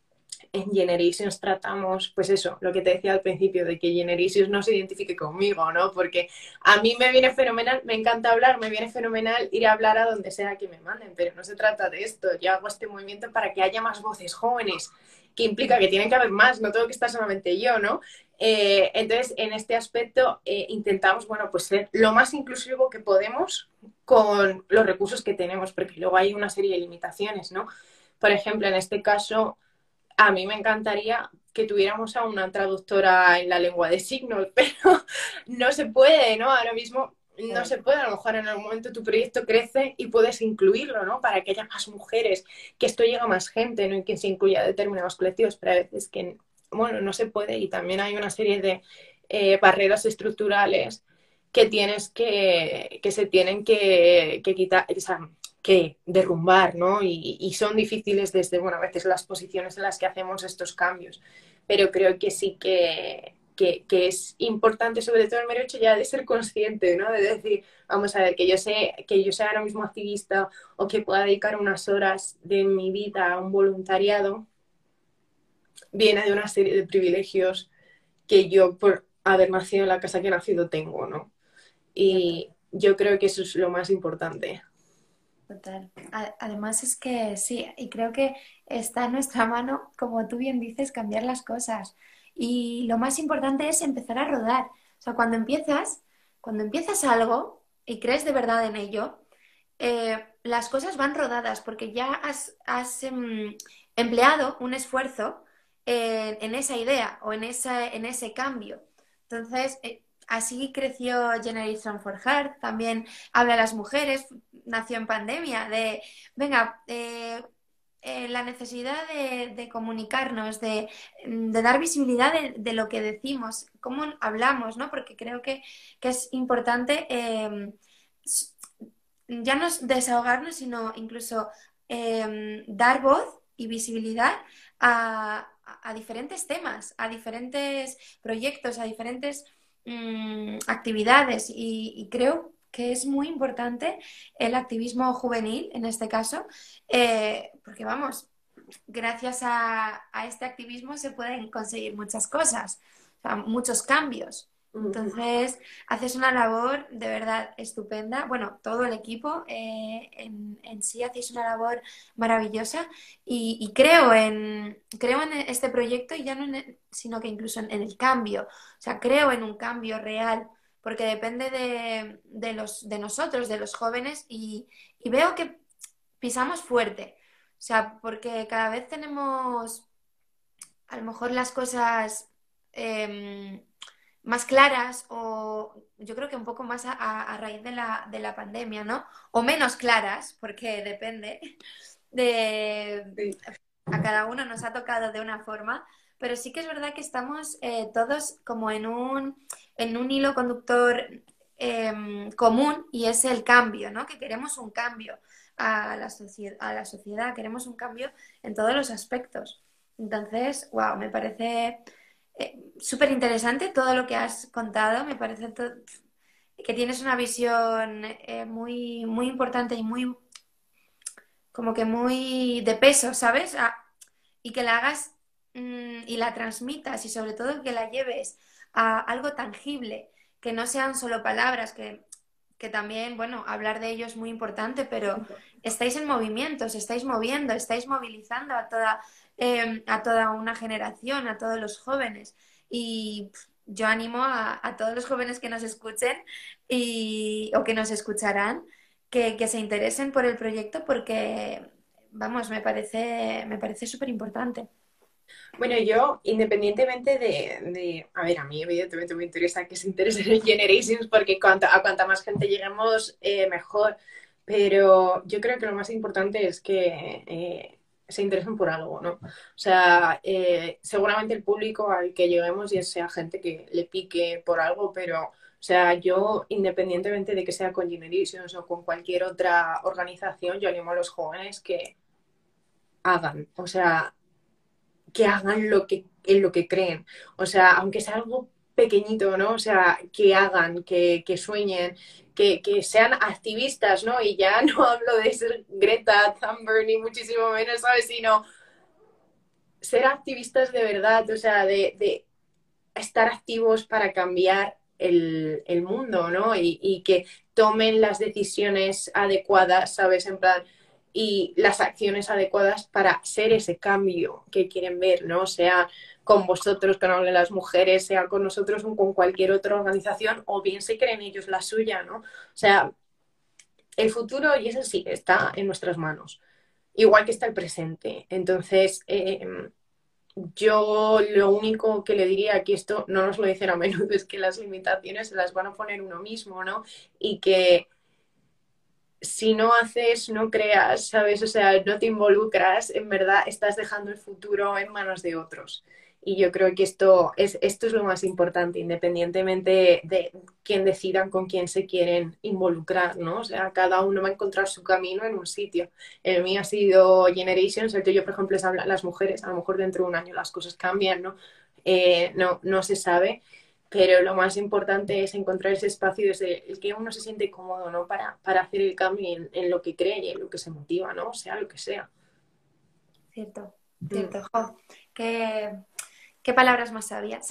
en Generations tratamos, pues eso, lo que te decía al principio, de que Generations no se identifique conmigo, ¿no? Porque a mí me viene fenomenal, me encanta hablar, me viene fenomenal ir a hablar a donde sea que me manden, pero no se trata de esto. Yo hago este movimiento para que haya más voces jóvenes, que implica que tiene que haber más, no tengo que estar solamente yo, ¿no? Eh, entonces, en este aspecto, eh, intentamos, bueno, pues ser lo más inclusivo que podemos con los recursos que tenemos, porque luego hay una serie de limitaciones, ¿no? Por ejemplo, en este caso, a mí me encantaría que tuviéramos a una traductora en la lengua de signos, pero no se puede, ¿no? Ahora mismo no se puede, a lo mejor en algún momento tu proyecto crece y puedes incluirlo, ¿no? Para que haya más mujeres, que esto llegue a más gente, ¿no? Y que se incluya a determinados colectivos, pero a veces que, bueno, no se puede y también hay una serie de eh, barreras estructurales que tienes que, que se tienen que, que quitar, o sea, que derrumbar, ¿no? Y, y, son difíciles desde, bueno, a veces las posiciones en las que hacemos estos cambios, pero creo que sí que, que, que es importante, sobre todo el mero hecho ya de ser consciente, ¿no? De decir, vamos a ver, que yo sé, que yo sea ahora mismo activista o que pueda dedicar unas horas de mi vida a un voluntariado, viene de una serie de privilegios que yo, por haber nacido en la casa que he nacido, tengo, ¿no? Cierto. Y yo creo que eso es lo más importante. Total. A- Además es que sí, y creo que está en nuestra mano, como tú bien dices, cambiar las cosas. Y lo más importante es empezar a rodar. O sea, cuando empiezas, cuando empiezas algo y crees de verdad en ello, eh, las cosas van rodadas porque ya has, has, em, empleado un esfuerzo eh, en esa idea o en, esa, en ese cambio. Entonces, eh, así creció Generation for Heart, también habla a las mujeres, nació en pandemia, de, venga, eh, eh, la necesidad de, de comunicarnos, de, de dar visibilidad de, de, lo que decimos, cómo hablamos, ¿no? Porque creo que, que es importante eh, ya no es desahogarnos, sino incluso eh, dar voz y visibilidad a, a, diferentes temas, a diferentes proyectos, a diferentes mmm, actividades. Y, y, creo que es muy importante el activismo juvenil, en este caso, eh, porque vamos, gracias a, a, este activismo se pueden conseguir muchas cosas, o sea, muchos cambios. Entonces, haces una labor de verdad estupenda. Bueno, todo el equipo eh, en, en, sí hacéis una labor maravillosa y, y, creo, en, creo en este proyecto y ya no en el, sino que incluso en, en, el cambio. O sea, creo en un cambio real porque depende de, de, los, de nosotros, de los jóvenes y, y veo que pisamos fuerte. O sea, porque cada vez tenemos a lo mejor las cosas... Eh, más claras o yo creo que un poco más a, a- a raíz de la, de la pandemia, ¿no? O menos claras, porque depende de... Sí. A cada uno nos ha tocado de una forma, pero sí que es verdad que estamos eh, todos como en un, en un hilo conductor eh, común y es el cambio, ¿no? Que queremos un cambio a la, socie- a la sociedad, queremos un cambio en todos los aspectos. Entonces, wow, me parece eh, súper interesante todo lo que has contado, me parece to- que tienes una visión eh, muy, muy importante y muy, como que muy de peso, ¿sabes? A- y que la hagas mm, y la transmitas y sobre todo que la lleves a algo tangible, que no sean solo palabras, que, que también, bueno, hablar de ello es muy importante, pero estáis en movimiento, os estáis moviendo, estáis movilizando a toda, eh, a toda una generación, a todos los jóvenes. Y pff, yo animo a, a todos los jóvenes que nos escuchen y, o que nos escucharán que, que se interesen por el proyecto porque, vamos, me parece, me parece súper importante. Bueno, yo, independientemente de, de- a ver, a mí evidentemente me interesa que se interesen en Generations porque cuanta, a cuanta más gente lleguemos, eh, mejor. Pero yo creo que lo más importante es que eh, se interesen por algo, ¿no? O sea, eh, seguramente el público al que lleguemos ya sea gente que le pique por algo, pero, o sea, yo, independientemente de que sea con Generations o con cualquier otra organización, yo animo a los jóvenes que hagan, o sea, que hagan lo que, en lo que creen. O sea, aunque sea algo pequeñito, ¿no? O sea, que hagan, que, que sueñen, que, que, sean activistas, ¿no? Y ya no hablo de ser Greta Thunberg ni muchísimo menos, ¿sabes? Sino ser activistas de verdad, o sea, de, de estar activos para cambiar el, el mundo, ¿no? Y, y, que tomen las decisiones adecuadas, ¿sabes? En plan, y las acciones adecuadas para ser ese cambio que quieren ver, ¿no? Sea con vosotros, con alguna de las mujeres, sea con nosotros o con cualquier otra organización, o bien se creen ellos la suya, ¿no? O sea, el futuro, y eso sí, está en nuestras manos, igual que está el presente. Entonces, eh, yo lo único que le diría, que esto no nos lo dicen a menudo, es que las limitaciones se las van a poner uno mismo, ¿no? Y que si no haces, no creas, ¿sabes? O sea, no te involucras, en verdad estás dejando el futuro en manos de otros. Y yo creo que esto es, esto es lo más importante, independientemente de quién decidan con quién se quieren involucrar, ¿no? O sea, cada uno va a encontrar su camino en un sitio. El mío ha sido Generations, el tuyo, por ejemplo, es habla- las mujeres. A lo mejor dentro de un año las cosas cambian, ¿no? Eh, no, no se sabe, pero lo más importante es encontrar ese espacio desde el que uno se siente cómodo, ¿no? Para, para hacer el cambio en, en, lo que cree y en lo que se motiva, ¿no? O sea, lo que sea. Cierto, Mm. cierto. Jo, qué, qué palabras más sabias.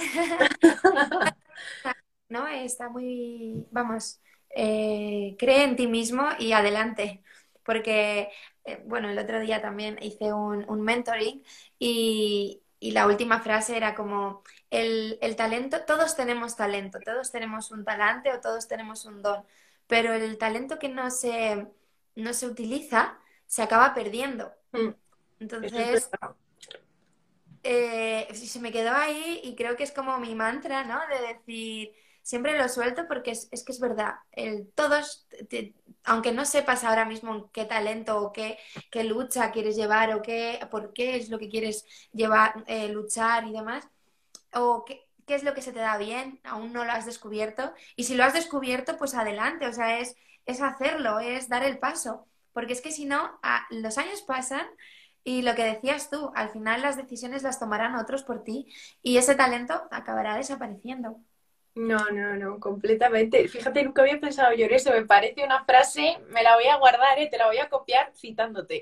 ¿No? Está muy, vamos, eh, cree en ti mismo y adelante. Porque, eh, bueno, el otro día también hice un, un mentoring y, y la última frase era como, el, el talento, todos tenemos talento, todos tenemos un talante o todos tenemos un don, pero el talento que no se, no se utiliza se acaba perdiendo. Mm. Eso es Entonces, verdad. eh, sí, se me quedó ahí y creo que es como mi mantra, ¿no? De decir, siempre lo suelto porque es, es que es verdad, el, todos, te- aunque no sepas ahora mismo qué talento o qué, qué lucha quieres llevar o qué, por qué es lo que quieres llevar, eh, luchar y demás, o qué, qué es lo que se te da bien, aún no lo has descubierto. Y si lo has descubierto, pues adelante, o sea, es, es hacerlo, es dar el paso. Porque es que si no, a- los años pasan y lo que decías tú, al final las decisiones las tomarán otros por ti y ese talento acabará desapareciendo. No, no, no, completamente. Fíjate, nunca había pensado yo en eso. Me parece una frase, me la voy a guardar, ¿eh? Te la voy a copiar citándote.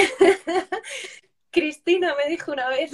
Cristina me dijo una vez.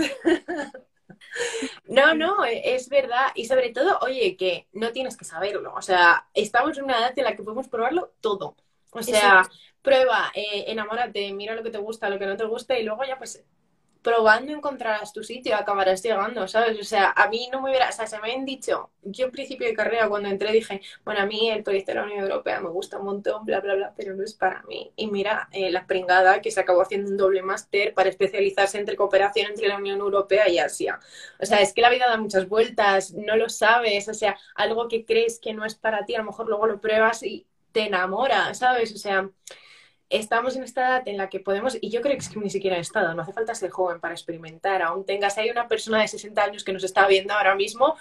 No, no, e- es verdad. Y sobre todo, oye, que no tienes que saberlo. O sea, estamos en una edad en la que podemos probarlo todo. O Eso sea, es. prueba, eh, enamórate, mira lo que te gusta, lo que no te gusta y luego ya pues probando encontrarás tu sitio y acabarás llegando, ¿sabes? O sea, a mí no me hubiera, o sea, se me han dicho, yo en principio de carrera cuando entré dije, bueno, a mí el proyecto de la Unión Europea me gusta un montón, bla, bla, bla, pero no es para mí. Y mira, eh, la pringada que se acabó haciendo un doble máster para especializarse entre cooperación entre la Unión Europea y Asia. O sea, es que la vida da muchas vueltas, no lo sabes, o sea, algo que crees que no es para ti, a lo mejor luego lo pruebas y te enamora, ¿sabes? O sea, estamos en esta edad en la que podemos, y yo creo que es que ni siquiera he estado, no hace falta ser joven para experimentar, aún tengas ahí una persona de sesenta años que nos está viendo ahora mismo,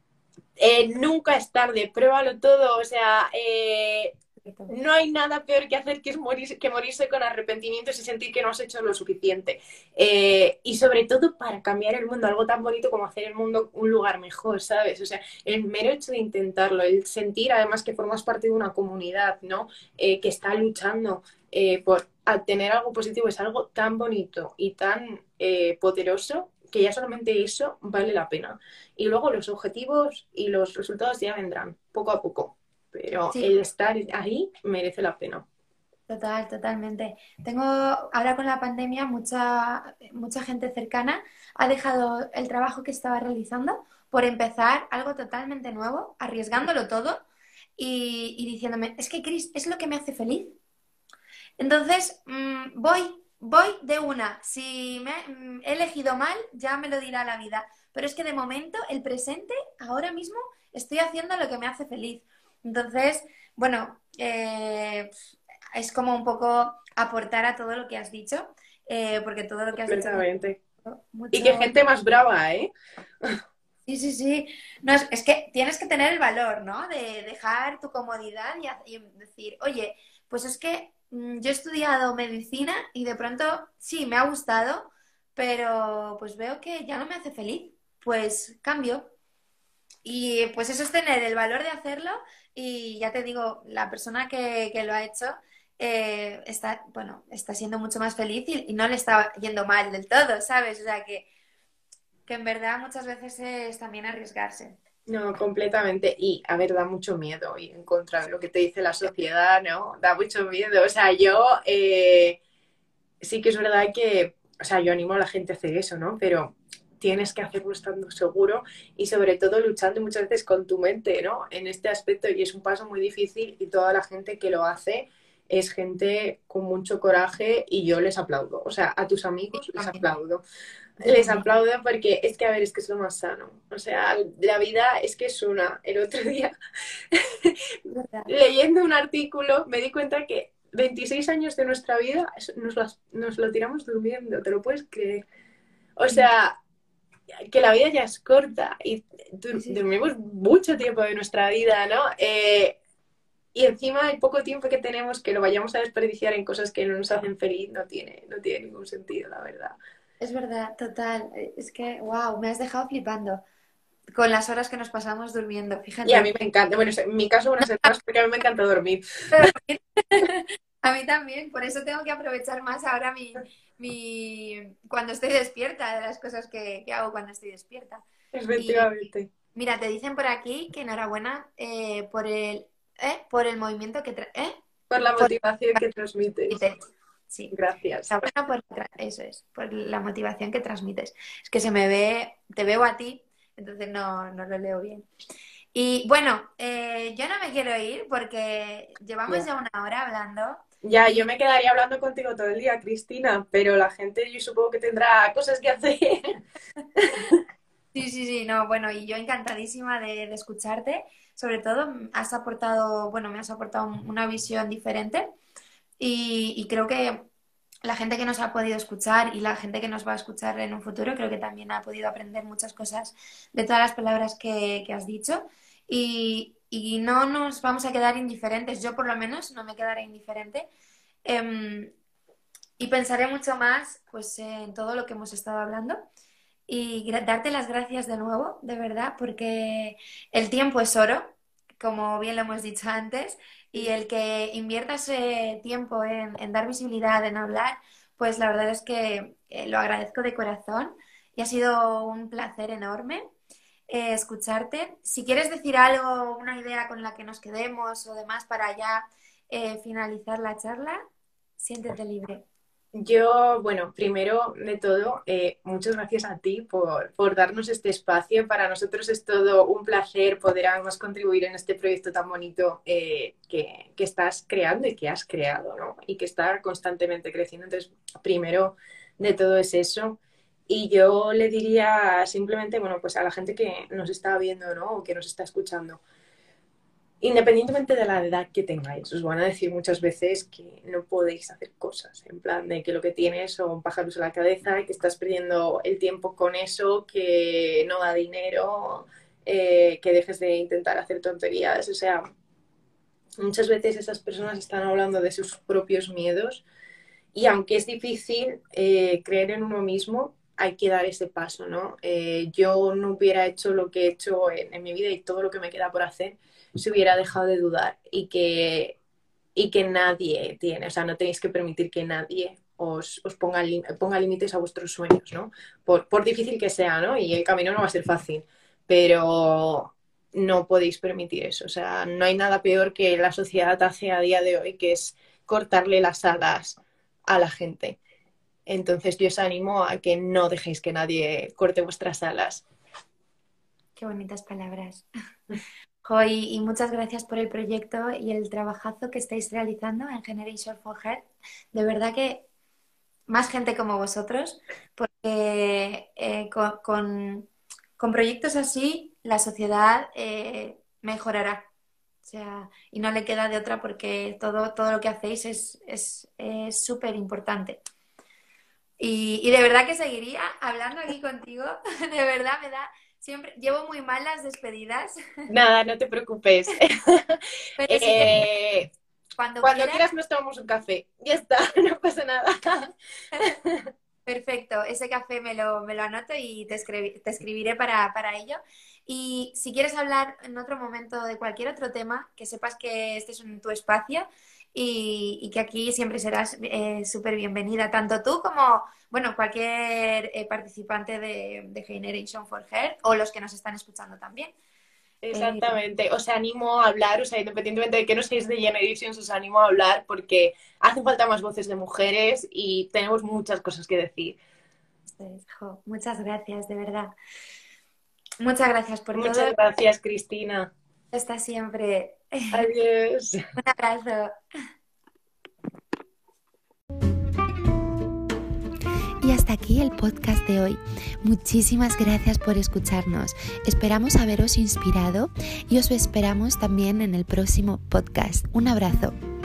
eh, nunca es tarde, pruébalo todo, o sea, eh, no hay nada peor que hacer que, es morir, que morirse con arrepentimientos y sentir que no has hecho lo suficiente. Eh, y sobre todo para cambiar el mundo, algo tan bonito como hacer el mundo un lugar mejor, ¿sabes? O sea, el mero hecho de intentarlo, el sentir además que formas parte de una comunidad, ¿no? Eh, que está luchando eh, por tener algo positivo, es algo tan bonito y tan eh, poderoso que ya solamente eso vale la pena. Y luego los objetivos y los resultados ya vendrán, poco a poco. Pero Sí, el estar ahí merece la pena. total, totalmente. Tengo ahora con la pandemia mucha, mucha gente cercana ha dejado el trabajo que estaba realizando por empezar algo totalmente nuevo, arriesgándolo todo y, y diciéndome, es que Cris, es lo que me hace feliz. Entonces, mmm, voy, voy de una. Si me mm, he elegido mal, ya me lo dirá la vida. Pero es que de momento, el presente, ahora mismo, estoy haciendo lo que me hace feliz. Entonces, bueno, eh, es como un poco aportar a todo lo que has dicho, eh, porque todo lo que has dicho Completamente. Y qué mucho. gente más brava, ¿eh? Sí, sí, sí. No, es, es que tienes que tener el valor, ¿no? De dejar tu comodidad y, ha- y decir, oye, pues es que mm, yo he estudiado medicina y de pronto sí, me ha gustado, pero pues veo que ya no me hace feliz. Pues cambio. Y pues eso es tener el valor de hacerlo y ya te digo, la persona que, que lo ha hecho eh, está, bueno, está siendo mucho más feliz y, y no le está yendo mal del todo, ¿sabes? O sea que, que en verdad muchas veces es también arriesgarse. No, completamente. Y, a ver, da mucho miedo ir en contra de lo que te dice la sociedad, ¿no? Da mucho miedo. O sea, yo eh, sí que es verdad que, o sea, yo animo a la gente a hacer eso, ¿no? Pero tienes que hacerlo estando seguro y sobre todo luchando muchas veces con tu mente, ¿no? En este aspecto y es un paso muy difícil y toda la gente que lo hace es gente con mucho coraje y yo les aplaudo. O sea, a tus Sí, amigos yo les también. aplaudo. Yo Les también. aplaudo porque es que, a ver, es que es lo más sano. O sea, la vida es que es una. El otro día, Es verdad. leyendo un artículo, me di cuenta que veintiséis años de nuestra vida nos, las, nos lo tiramos durmiendo, ¿te lo puedes creer? O Mm. sea, que la vida ya es corta y Sí, dur sí, sí. dormimos mucho tiempo de nuestra vida, ¿no? Eh, y encima el poco tiempo que tenemos que lo vayamos a desperdiciar en cosas que no nos hacen feliz no tiene, no tiene ningún sentido, la verdad. Es verdad, total. Es que, wow, me has dejado flipando con las horas que nos pasamos durmiendo, Y a mí fíjate. me encanta, bueno, en mi caso van a ser más porque a mí me encanta dormir. A mí también, por eso tengo que aprovechar más ahora mi, mi... cuando estoy despierta, de las cosas que, que hago cuando estoy despierta. Y Efectivamente. mira, te dicen por aquí que enhorabuena eh, por el, ¿eh? por el movimiento que... tra- ¿eh? Por la Por... motivación que transmites. Sí, Gracias. enhorabuena por la tra- eso es, por la motivación que transmites. Es que se me ve, te veo a ti, entonces no, no lo leo bien. Y bueno, eh, yo no me quiero ir porque llevamos Ya. ya una hora hablando Ya, yo y me quedaría hablando contigo todo el día, Cristina, pero la gente yo supongo que tendrá cosas que hacer. sí, sí, sí, no, bueno, y yo encantadísima de, de escucharte. Sobre todo, mm, has aportado, bueno, me has aportado un- una visión diferente y, y creo que la gente que nos ha podido escuchar y la gente que nos va a escuchar en un futuro, creo que también ha podido aprender muchas cosas de todas las palabras que, que has dicho y, y no nos vamos a quedar indiferentes. Yo por lo menos no me quedaré indiferente. Em, y pensaré mucho más pues, en todo lo que hemos estado hablando. Y gra- darte las gracias de nuevo, de verdad, porque el tiempo es oro, como bien lo hemos dicho antes, y el que inviertas eh, tiempo en, en dar visibilidad, en hablar, pues la verdad es que eh, lo agradezco de corazón y ha sido un placer enorme eh, escucharte. Si quieres decir algo, una idea con la que nos quedemos o demás para ya eh, finalizar la charla, siéntete libre. Yo, bueno, primero de todo, eh, muchas gracias a ti por, por darnos este espacio. Para nosotros es todo un placer poder además contribuir en este proyecto tan bonito eh, que, que estás creando y que has creado, ¿no? Y que está constantemente creciendo. Entonces, primero de todo es eso. Y yo le diría simplemente, bueno, pues a la gente que nos está viendo, ¿no? O que nos está escuchando. Independientemente de la edad que tengáis, os van a decir muchas veces que no podéis hacer cosas, en plan de que lo que tienes son pájaros en la cabeza, que estás perdiendo el tiempo con eso, que no da dinero, eh, que dejes de intentar hacer tonterías. O sea, muchas veces esas personas están hablando de sus propios miedos y aunque es difícil eh, creer en uno mismo, hay que dar ese paso, ¿no? Eh, yo no hubiera hecho lo que he hecho en, en mi vida y todo lo que me queda por hacer si hubiera dejado de dudar y que, y que nadie tiene, o sea, no tenéis que permitir que nadie os, os ponga, ponga límites a vuestros sueños, ¿no? Por, por difícil que sea, ¿no? Y el camino no va a ser fácil, pero no podéis permitir eso, o sea, no hay nada peor que la sociedad hace a día de hoy, que es cortarle las alas a la gente. Entonces yo os animo a que no dejéis que nadie corte vuestras alas. Qué bonitas palabras. Jo, y, y muchas gracias por el proyecto y el trabajazo que estáis realizando en Generation for Health. De verdad que más gente como vosotros, porque eh, con, con- con proyectos así la sociedad eh, mejorará. O sea, y no le queda de otra porque todo, todo lo que hacéis es, es, es súper importante. Y, y de verdad que seguiría hablando aquí contigo. De verdad me da, siempre, llevo muy mal las despedidas, Nada, no te preocupes. pero sí que eh, cuando cuando quieras. quieras nos tomamos un café. Ya está, no pasa nada. Perfecto, ese café me lo, me lo anoto y te, escribi- te escribiré para, para ello. Y si quieres hablar en otro momento de cualquier otro tema, que sepas que este es un- tu espacio y, y que aquí siempre serás eh, súper bienvenida, tanto tú como, bueno, cualquier eh, participante de, de Generation for Health o los que nos están escuchando también. Eh, Exactamente, os animo a hablar, o sea, independientemente de que no seáis de Generations, os animo a hablar porque hacen falta más voces de mujeres y tenemos muchas cosas que decir. pues, jo, muchas gracias, de verdad. Muchas gracias por todo. Muchas gracias, Cristina. Hasta siempre. Adiós. Un abrazo. Y hasta aquí el podcast de hoy. Muchísimas gracias por escucharnos. Esperamos haberos inspirado y os esperamos también en el próximo podcast. Un abrazo.